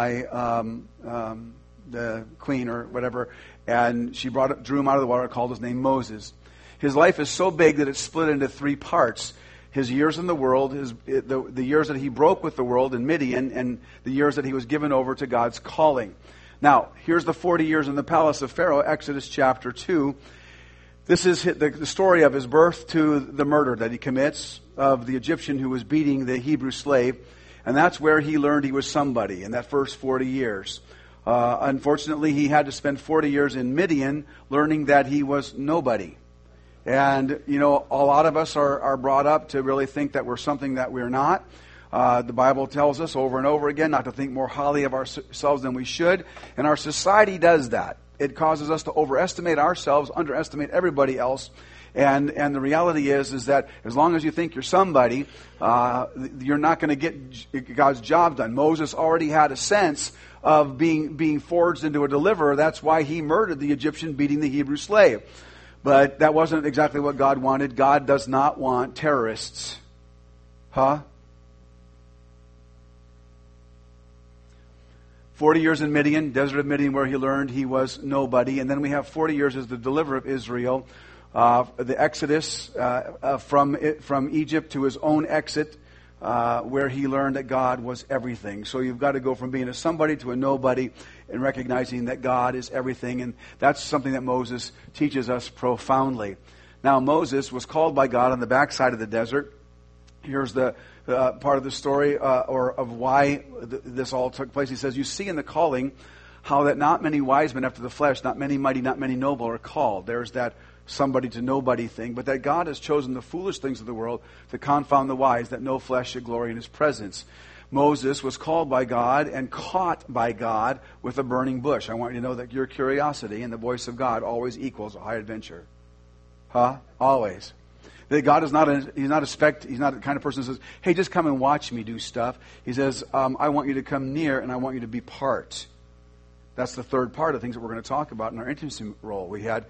S1: the queen or whatever, and she drew him out of the water and called his name Moses. His life is so big that it's split into 3 parts. His years in the world, the years that he broke with the world in Midian, and the years that he was given over to God's calling. Now, here's the 40 years in the palace of Pharaoh, Exodus chapter 2. This is the story of his birth to the murder that he commits of the Egyptian who was beating the Hebrew slave. And that's where he learned he was somebody in that first 40 years. Unfortunately, he had to spend 40 years in Midian learning that he was nobody. And, a lot of us are brought up to really think that we're something that we're not. The Bible tells us over and over again not to think more highly of ourselves than we should. And our society does that. It causes us to overestimate ourselves, underestimate everybody else. And the reality is that as long as you think you're somebody, you're not going to get God's job done. Moses already had a sense of being forged into a deliverer. That's why he murdered the Egyptian beating the Hebrew slave. But that wasn't exactly what God wanted. God does not want terrorists. 40 years in Midian, desert of Midian, where he learned he was nobody. And then we have 40 years as the deliverer of Israel. The Exodus from Egypt to his own exit, where he learned that God was everything. So you've got to go from being a somebody to a nobody and recognizing that God is everything. And that's something that Moses teaches us profoundly. Now, Moses was called by God on the backside of the desert. Here's the part of the story or of why this all took place. He says, you see in the calling how that not many wise men after the flesh, not many mighty, not many noble are called. There's that somebody to nobody thing, but that God has chosen the foolish things of the world to confound the wise, that no flesh should glory in his presence. Moses was called by God and caught by God with a burning bush. I want you to know that your curiosity and the voice of God always equals a high adventure. Always. That God is he's not the kind of person who says, hey, just come and watch me do stuff. He says, I want you to come near and I want you to be part. That's the third part of things that we're going to talk about in our intimacy role. We had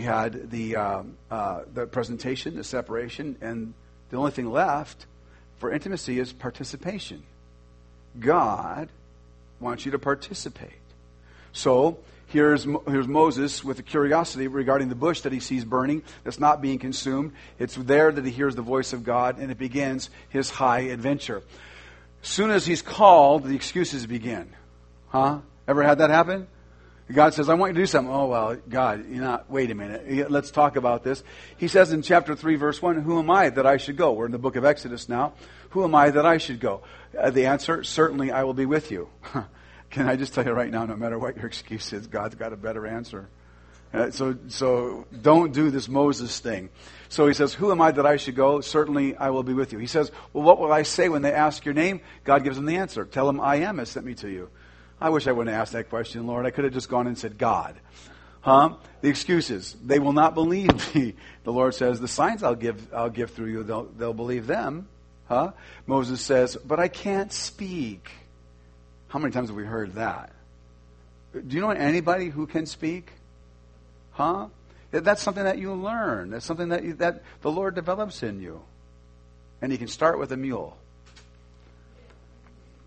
S1: the presentation, the separation, and the only thing left for intimacy is participation. God wants you to participate. So here's Moses with a curiosity regarding the bush that he sees burning, that's not being consumed. It's there that he hears the voice of God, and it begins his high adventure. As soon as he's called, the excuses begin. Ever had that happen? God says, I want you to do something. Oh, well, God, wait a minute. Let's talk about this. He says in chapter 3, verse 1, who am I that I should go? We're in the book of Exodus now. Who am I that I should go? The answer, certainly I will be with you. Can I just tell you right now, no matter what your excuse is, God's got a better answer. So don't do this Moses thing. So he says, who am I that I should go? Certainly I will be with you. He says, well, what will I say when they ask your name? God gives them the answer. Tell them I am has sent me to you. I wish I wouldn't have asked that question, Lord. I could have just gone and said God. The excuses. They will not believe me. The Lord says, the signs I'll give through you, they'll believe them. Moses says, but I can't speak. How many times have we heard that? Do you know anybody who can speak? That's something that you learn. That's something that the Lord develops in you. And you can start with a mule.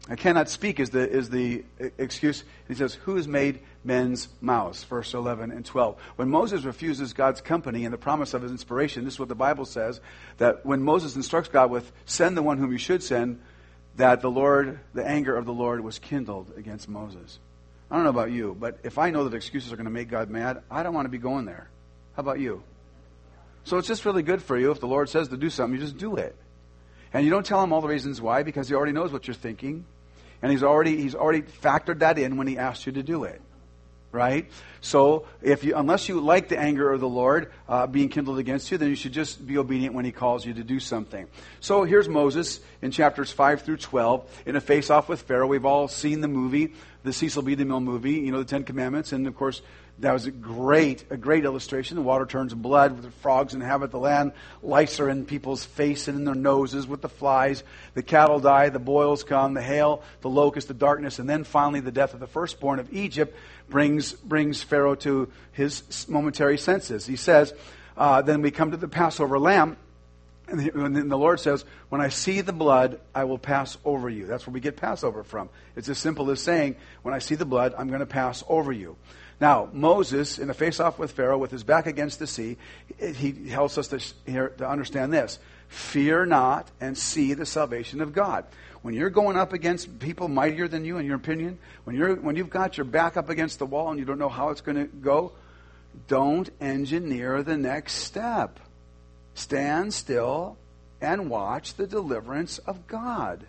S1: I cannot speak is the excuse. He says, who has made men's mouths? Verse 11 and 12. When Moses refuses God's company and the promise of his inspiration, this is what the Bible says, that when Moses instructs God with, send the one whom you should send, that the anger of the Lord was kindled against Moses. I don't know about you, but if I know that excuses are going to make God mad, I don't want to be going there. How about you? So it's just really good for you if the Lord says to do something, you just do it. And you don't tell him all the reasons why, because he already knows what you're thinking. And he's already factored that in when he asked you to do it. Right? So unless you like the anger of the Lord being kindled against you, then you should just be obedient when he calls you to do something. So here's Moses in chapters 5 through 12 in a face-off with Pharaoh. We've all seen the movie, the Cecil B. DeMille movie, the Ten Commandments. And of course, that was a great illustration. The water turns blood, the frogs inhabit the land, lice are in people's face and in their noses with the flies, the cattle die, the boils come, the hail, the locust, the darkness, and then finally the death of the firstborn of Egypt brings Pharaoh to his momentary senses. He says, then we come to the Passover lamb, and then the Lord says, when I see the blood, I will pass over you. That's where we get Passover from. It's as simple as saying, when I see the blood, I'm going to pass over you.Now, Moses, in a face-off with Pharaoh, with his back against the sea, he helps us to understand this. Fear not and see the salvation of God. When you're going up against people mightier than you, in your opinion, when you've got your back up against the wall and you don't know how it's going to go, don't engineer the next step. Stand still and watch the deliverance of God.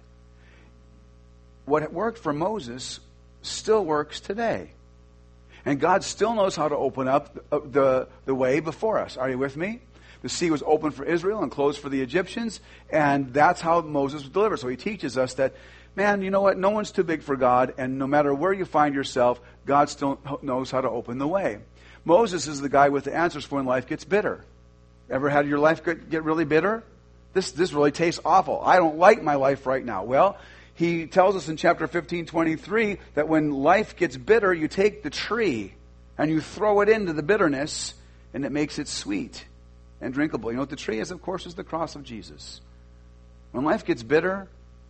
S1: What worked for Moses still works today.And God still knows how to open up the way before us. Are you with me? The sea was open for Israel and closed for the Egyptians, and that's how Moses was delivered. So he teaches us that, man, you know what? No one's too big for God, and no matter where you find yourself, God still knows how to open the way. Moses is the guy with the answers for when life gets bitter. Ever had your life get really bitter? This really tastes awful. I don't like my life right now. Well,He tells us in chapter 15:23 that when life gets bitter, you take the tree and you throw it into the bitterness, and it makes it sweet and drinkable. You know what the tree is, of course, is the cross of Jesus. When life gets bitter,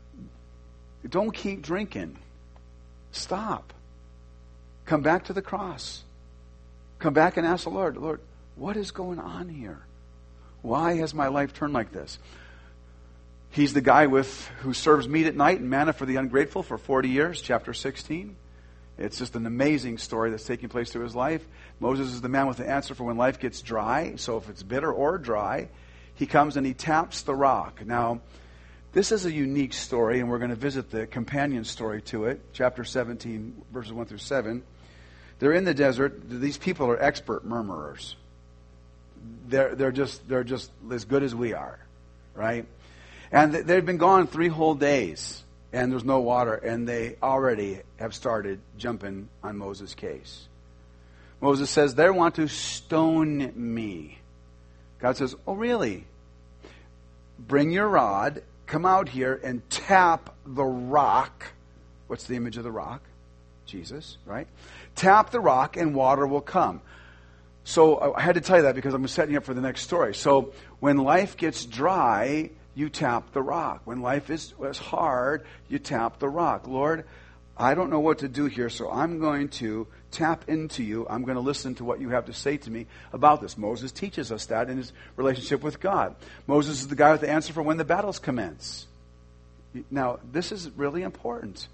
S1: don't keep drinking. Stop. Come back to the cross. Come back and ask the Lord, Lord, what is going on here? Why has my life turned like this?He's the guy who serves meat at night and manna for the ungrateful for 40 years, chapter 16. It's just an amazing story that's taking place through his life. Moses is the man with the answer for when life gets dry. So if it's bitter or dry, he comes and he taps the rock. Now, this is a unique story, and we're going to visit the companion story to it, chapter 17, verses 1 through 7. They're in the desert. These people are expert murmurers. They're just as good as we are, right?And they've been gone 3 whole days, and there's no water, and they already have started jumping on Moses' case. Moses says, they want to stone me. God says, oh, really? Bring your rod, come out here, and tap the rock. What's the image of the rock? Jesus, right? Tap the rock, and water will come. So I had to tell you that because I'm setting you up for the next story. So when life gets dry,you tap the rock. When life is hard, you tap the rock. Lord, I don't know what to do here, so I'm going to tap into you. I'm going to listen to what you have to say to me about this. Moses teaches us that in his relationship with God. Moses is the guy with the answer for when the battles commence. Now, this is really important.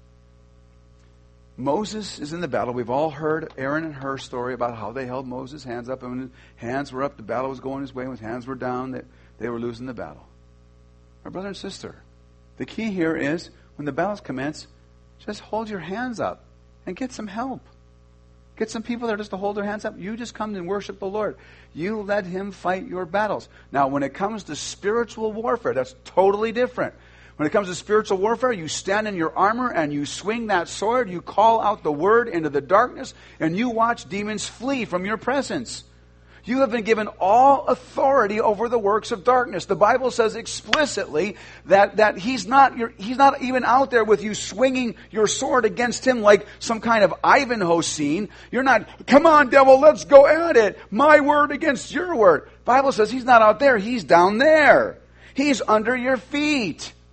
S1: Moses is in the battle. We've all heard Aaron and Hur story about how they held Moses' hands up, and when his hands were up, the battle was going his way. When his hands were down, they were losing the battle.My brother and sister, the key here is when the battles commence, just hold your hands up and get some help. Get some people there just to hold their hands up. You just come and worship the Lord. You let Him fight your battles. Now, when it comes to spiritual warfare, that's totally different. When it comes to spiritual warfare, you stand in your armor and you swing that sword. You call out the word into the darkness, and you watch demons flee from your presence.You have been given all authority over the works of darkness. The Bible says explicitly that he's not even out there with you swinging your sword against him like some kind of Ivanhoe scene. You're not, come on, devil, let's go at it. My word against your word. The Bible says he's not out there. He's down there. He's under your feet.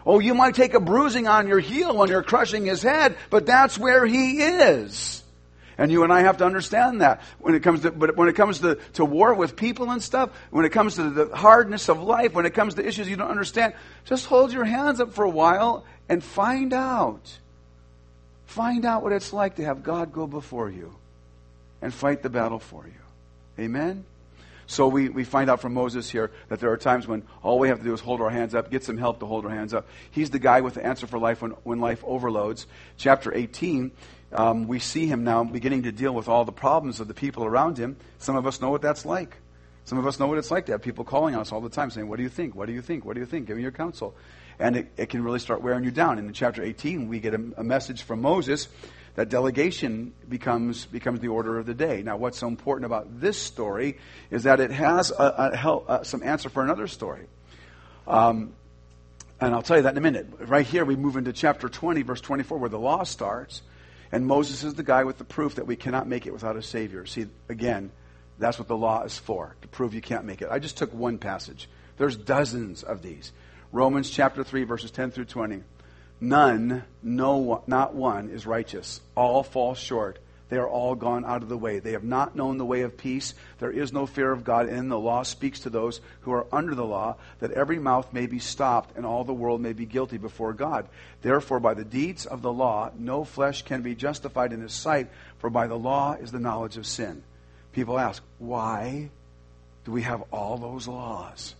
S1: Oh, you might take a bruising on your heel when you're crushing his head, but that's where he is. And you and I have to understand that when it comes to war with people and stuff, when it comes to the hardness of life, when it comes to issues you don't understand, just hold your hands up for a while and find out. Find out what it's like to have God go before you and fight the battle for you. Amen? So we find out from Moses here that there are times when all we have to do is hold our hands up, get some help to hold our hands up. He's the guy with the answer for life when life overloads. Chapter 18, we see him now beginning to deal with all the problems of the people around him. Some of us know what that's like. Some of us know what it's like to have people calling us all the time saying, what do you think? What do you think? What do you think? Give me your counsel. And it can really start wearing you down. And in chapter 18, we get a message from Moses that delegation becomes the order of the day. Now, what's so important about this story is that it has some answer for another story. And I'll tell you that in a minute. Right here, we move into chapter 20, verse 24, where the law starts. And Moses is the guy with the proof that we cannot make it without a Savior. See, again, that's what the law is for, to prove you can't make it. I just took one passage. There's dozens of these. Romans chapter 3, verses 10 through 20. None, no, not one, is righteous. All fall short. They are all gone out of the way. They have not known the way of peace. There is no fear of God. And the law speaks to those who are under the law, that every mouth may be stopped and all the world may be guilty before God. Therefore, by the deeds of the law, no flesh can be justified in his sight, for by the law is the knowledge of sin. People ask, why do we have all those laws?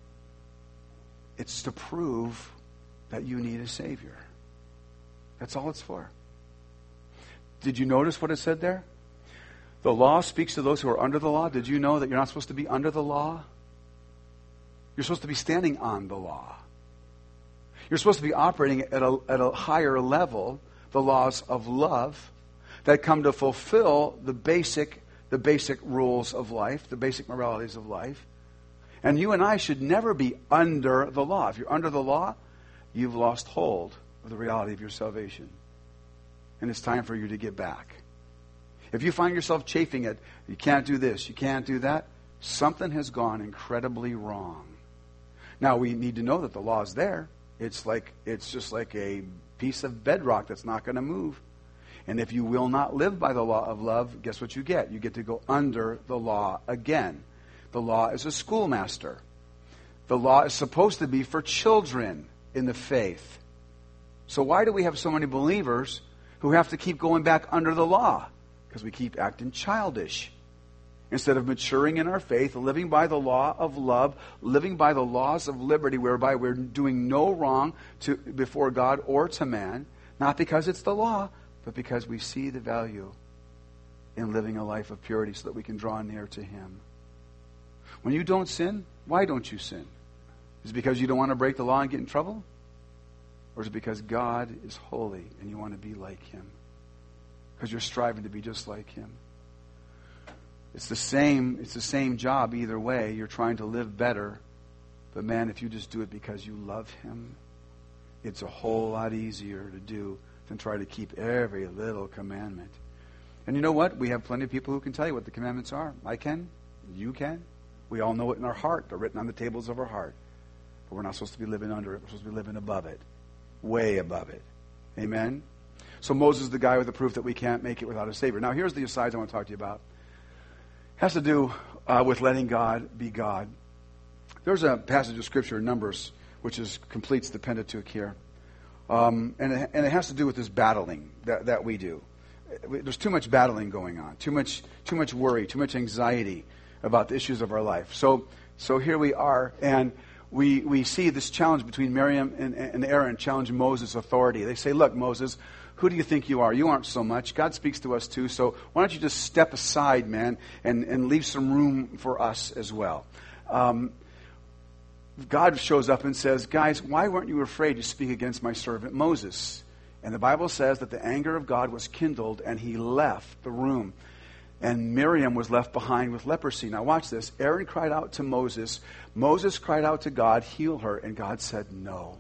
S1: It's to prove that you need a Savior. That's all it's for. Did you notice what it said there? The law speaks to those who are under the law. Did you know that you're not supposed to be under the law? You're supposed to be standing on the law. You're supposed to be operating at a higher level, the laws of love that come to fulfill the basic rules of life, the basic moralities of life. And you and I should never be under the law. If you're under the law, you've lost hold of the reality of your salvation. And it's time for you to get back. If you find yourself chafing at, you can't do this, you can't do that, something has gone incredibly wrong. Now, we need to know that the law is there. It's just like a piece of bedrock that's not going to move. And if you will not live by the law of love, guess what you get? You get to go under the law again. The law is a schoolmaster. The law is supposed to be for children in the faith. So why do we have so many believers who have to keep going back under the law? Because we keep acting childish. Instead of maturing in our faith, living by the law of love, living by the laws of liberty, whereby we're doing no wrong before God or to man, not because it's the law, but because we see the value in living a life of purity so that we can draw near to Him. When you don't sin, why don't you sin? Is it because you don't want to break the law and get in trouble? Or is it because God is holy and you want to be like Him? Because you're striving to be just like Him. It's the same job either way. You're trying to live better. But man, if you just do it because you love Him, it's a whole lot easier to do than try to keep every little commandment. And you know what? We have plenty of people who can tell you what the commandments are. I can. You can. We all know it in our heart. They're written on the tables of our heart. But we're not supposed to be living under it. We're supposed to be living above it. Way above it. Amen? So Moses is the guy with the proof that we can't make it without a Savior. Now here's the asides I want to talk to you about. It has to do with letting God be God. There's a passage of Scripture in Numbers which completes the Pentateuch here. And it has to do with this battling that we do. There's too much battling going on. Too much worry. Too much anxiety about the issues of our life. So here we are, and we see this challenge between Miriam and Aaron challenge Moses' authority. They say, look, Moses, who do you think you are? You aren't so much. God speaks to us too, so why don't you just step aside, man, and leave some room for us as well. God shows up and says, guys, why weren't you afraid to speak against my servant Moses? And the Bible says that the anger of God was kindled and he left the room. And Miriam was left behind with leprosy. Now watch this. Aaron cried out to Moses. Moses cried out to God, heal her. And God said no.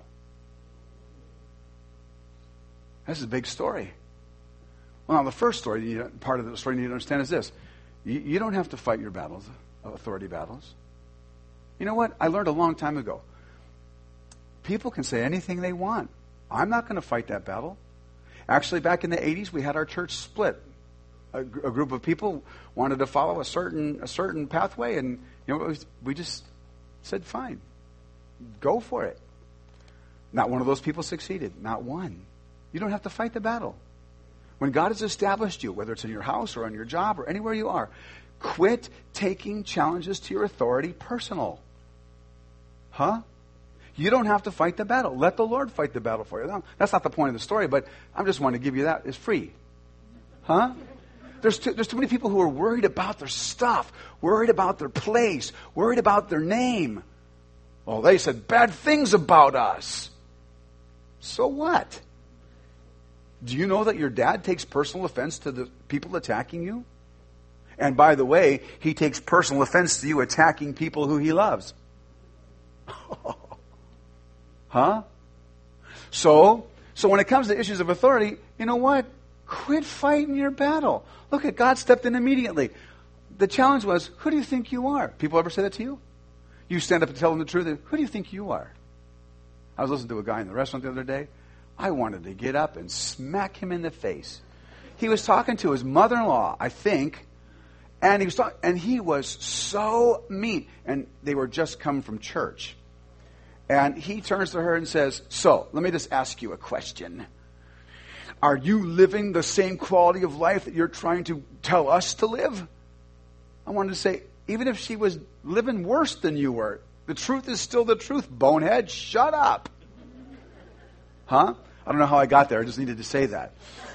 S1: This is a big story. Well, now the first story, part of the story you need to understand is this. You don't have to fight your battles, authority battles. You know what? I learned a long time ago. People can say anything they want. I'm not going to fight that battle. Actually, back in the 80s, we had our church split. A group of people wanted to follow a certain pathway, and we just said, fine, go for it. Not one of those people succeeded. Not one. You don't have to fight the battle. When God has established you, whether it's in your house or on your job or anywhere you are, quit taking challenges to your authority personal. Huh? You don't have to fight the battle. Let the Lord fight the battle for you. Now, that's not the point of the story, but I just want to give you that. It's free. Huh? There's too many people who are worried about their stuff, worried about their place, worried about their name. Well, they said bad things about us. So what? Do you know that your dad takes personal offense to the people attacking you? And by the way, he takes personal offense to you attacking people who he loves. Huh? So when it comes to issues of authority, you know what? Quit fighting your battle. Look at God stepped in immediately. The challenge was, who do you think you are? People ever say that to you? You stand up and tell them the truth. Who do you think you are? I was listening to a guy in the restaurant the other day. I wanted to get up and smack him in the face. He was talking to his mother-in-law, I think, and he was so mean. And they were just come from church. And he turns to her and says, so, let me just ask you a question. Are you living the same quality of life that you're trying to tell us to live? I wanted to say, even if she was living worse than you were, the truth is still the truth, bonehead. Shut up. Huh? I don't know how I got there. I just needed to say that.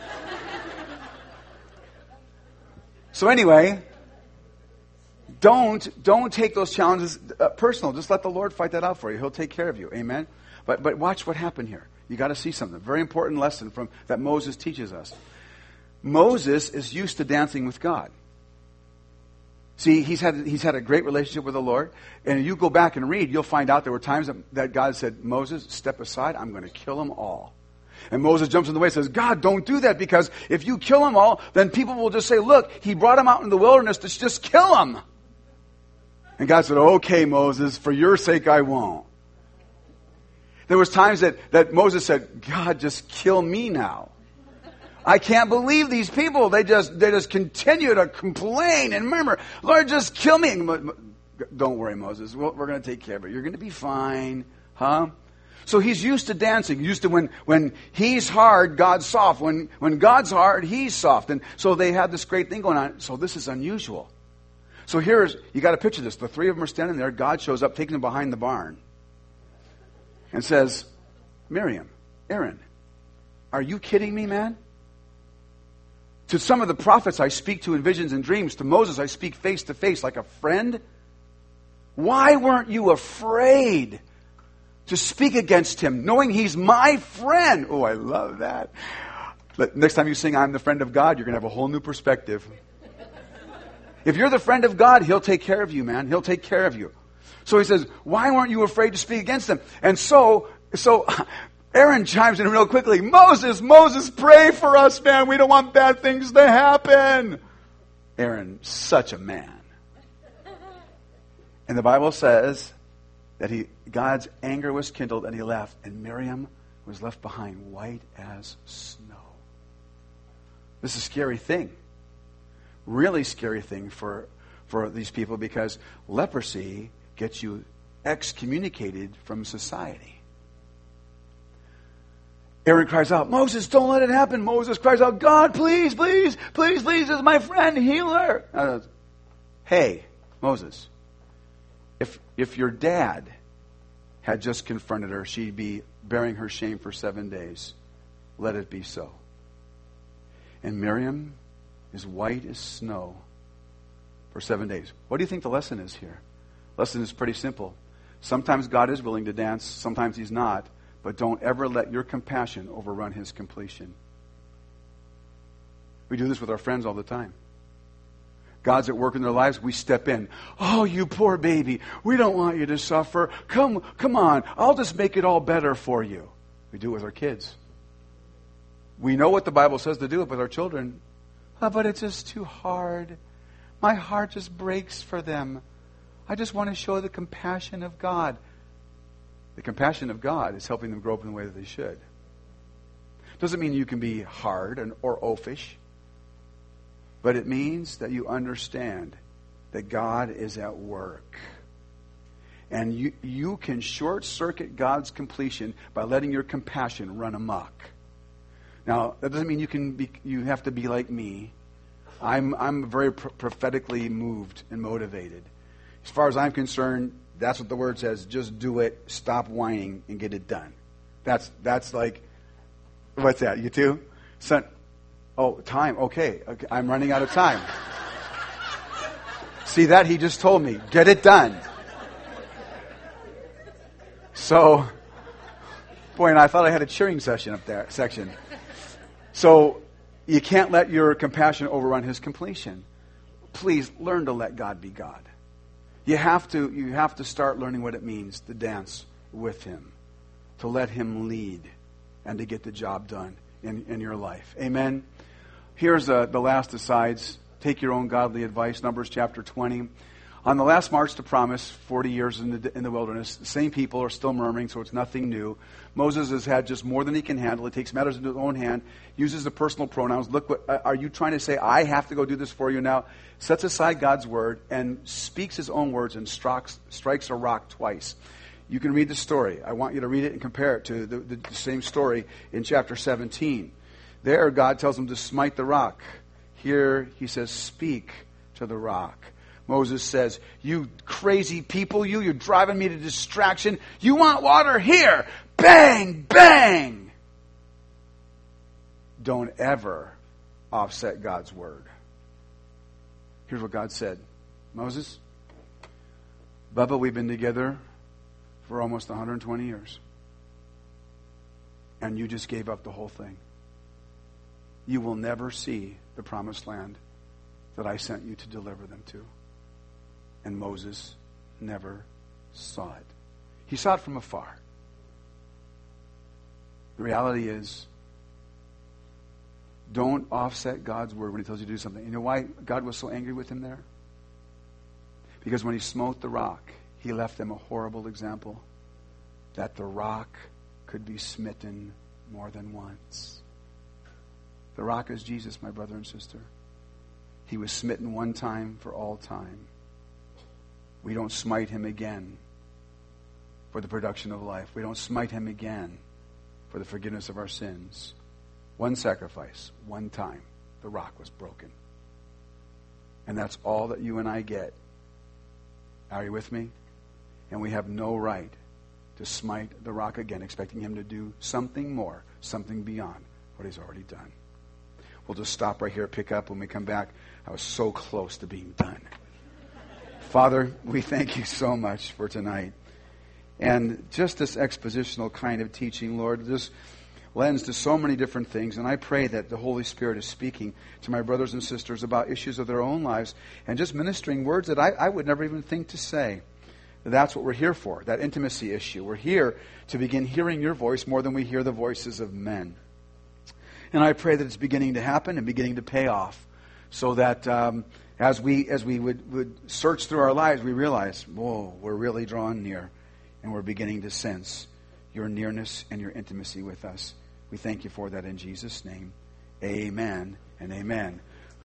S1: So anyway, don't take those challenges personal. Just let the Lord fight that out for you. He'll take care of you. Amen? But watch what happened here. You got to see something. Very important lesson that Moses teaches us. Moses is used to dancing with God. See, he's had a great relationship with the Lord. And you go back and read, you'll find out there were times that God said, Moses, step aside. I'm going to kill them all. And Moses jumps in the way and says, God, don't do that, because if you kill them all, then people will just say, look, he brought them out in the wilderness to just kill them. And God said, okay, Moses, for your sake I won't. There was times that Moses said, God, just kill me now. I can't believe these people. They just continue to complain and murmur. Lord, just kill me. Don't worry, Moses. We're going to take care of it. You're going to be fine. Huh? So he's used to dancing. Used to when he's hard, God's soft. When God's hard, he's soft. And so they had this great thing going on. So this is unusual. So you got to picture this. The three of them are standing there. God shows up, taking them behind the barn. And says, Miriam, Aaron, are you kidding me, man? To some of the prophets I speak to in visions and dreams. To Moses I speak face to face like a friend. Why weren't you afraid to speak against him, knowing he's my friend? Oh, I love that. Next time you sing I'm the friend of God, you're going to have a whole new perspective. If you're the friend of God, he'll take care of you, man. He'll take care of you. So he says, why weren't you afraid to speak against them? And so Aaron chimes in real quickly. Moses, pray for us, man. We don't want bad things to happen. Aaron, such a man. And the Bible says that God's anger was kindled and he left. And Miriam was left behind white as snow. This is a scary thing. Really scary thing for these people, because leprosy gets you excommunicated from society. Aaron cries out, Moses, don't let it happen. Moses cries out, God, please, please, please, please, this is my friend, heal her. Hey, Moses, if your dad had just confronted her, she'd be bearing her shame for 7 days. Let it be so. And Miriam is white as snow for 7 days. What do you think the lesson is here? Lesson is pretty simple. Sometimes God is willing to dance, sometimes he's not, but don't ever let your compassion overrun his completion. We do this with our friends all the time. God's at work in their lives, we step in. Oh, you poor baby, we don't want you to suffer. Come on, I'll just make it all better for you. We do it with our kids. We know what the Bible says to do it with our children. Oh, but it's just too hard. My heart just breaks for them. I just want to show the compassion of God. The compassion of God is helping them grow up in the way that they should. Doesn't mean you can be hard or oafish, but it means that you understand that God is at work. And you can short-circuit God's completion by letting your compassion run amok. Now, that doesn't mean you have to be like me. I'm very prophetically moved and motivated. As far as I'm concerned, that's what the Word says. Just do it, stop whining, and get it done. That's like, what's that, you too? Son, time, okay, I'm running out of time. See that? He just told me, get it done. So, boy, and I thought I had a cheering section up there, section. So, you can't let your compassion overrun His completion. Please learn to let God be God. You have to start learning what it means to dance with Him, to let Him lead, and to get the job done in your life. Amen? Here's the last asides. Take your own godly advice. Numbers chapter 20. On the last march to promise, 40 years in the wilderness, the same people are still murmuring, so it's nothing new. Moses has had just more than he can handle. He takes matters into his own hand, uses the personal pronouns. Look, what are you trying to say? I have to go do this for you now? Sets aside God's word and speaks his own words and strikes a rock twice. You can read the story. I want you to read it and compare it to the same story in chapter 17. There, God tells him to smite the rock. Here, he says, speak to the rock. Moses says, you crazy people, you're driving me to distraction. You want water? Here. Bang, bang. Don't ever offset God's word. Here's what God said. Moses, Bubba, we've been together for almost 120 years. And you just gave up the whole thing. You will never see the promised land that I sent you to deliver them to. And Moses never saw it. He saw it from afar. The reality is, don't offset God's word when he tells you to do something. You know why God was so angry with him there? Because when he smote the rock, he left them a horrible example that the rock could be smitten more than once. The rock is Jesus, my brother and sister. He was smitten one time for all time. We don't smite him again for the production of life. We don't smite him again for the forgiveness of our sins. One sacrifice, one time, the rock was broken. And that's all that you and I get. Are you with me? And we have no right to smite the rock again, expecting him to do something more, something beyond what he's already done. We'll just stop right here, pick up when we come back. I was so close to being done. Father, we thank you so much for tonight. And just this expositional kind of teaching, Lord, this lends to so many different things. And I pray that the Holy Spirit is speaking to my brothers and sisters about issues of their own lives and just ministering words that I would never even think to say. That's what we're here for, that intimacy issue. We're here to begin hearing your voice more than we hear the voices of men. And I pray that it's beginning to happen and beginning to pay off so that as we would search through our lives, we realize, whoa, we're really drawn near and we're beginning to sense your nearness and your intimacy with us. We thank you for that in Jesus' name. Amen and amen.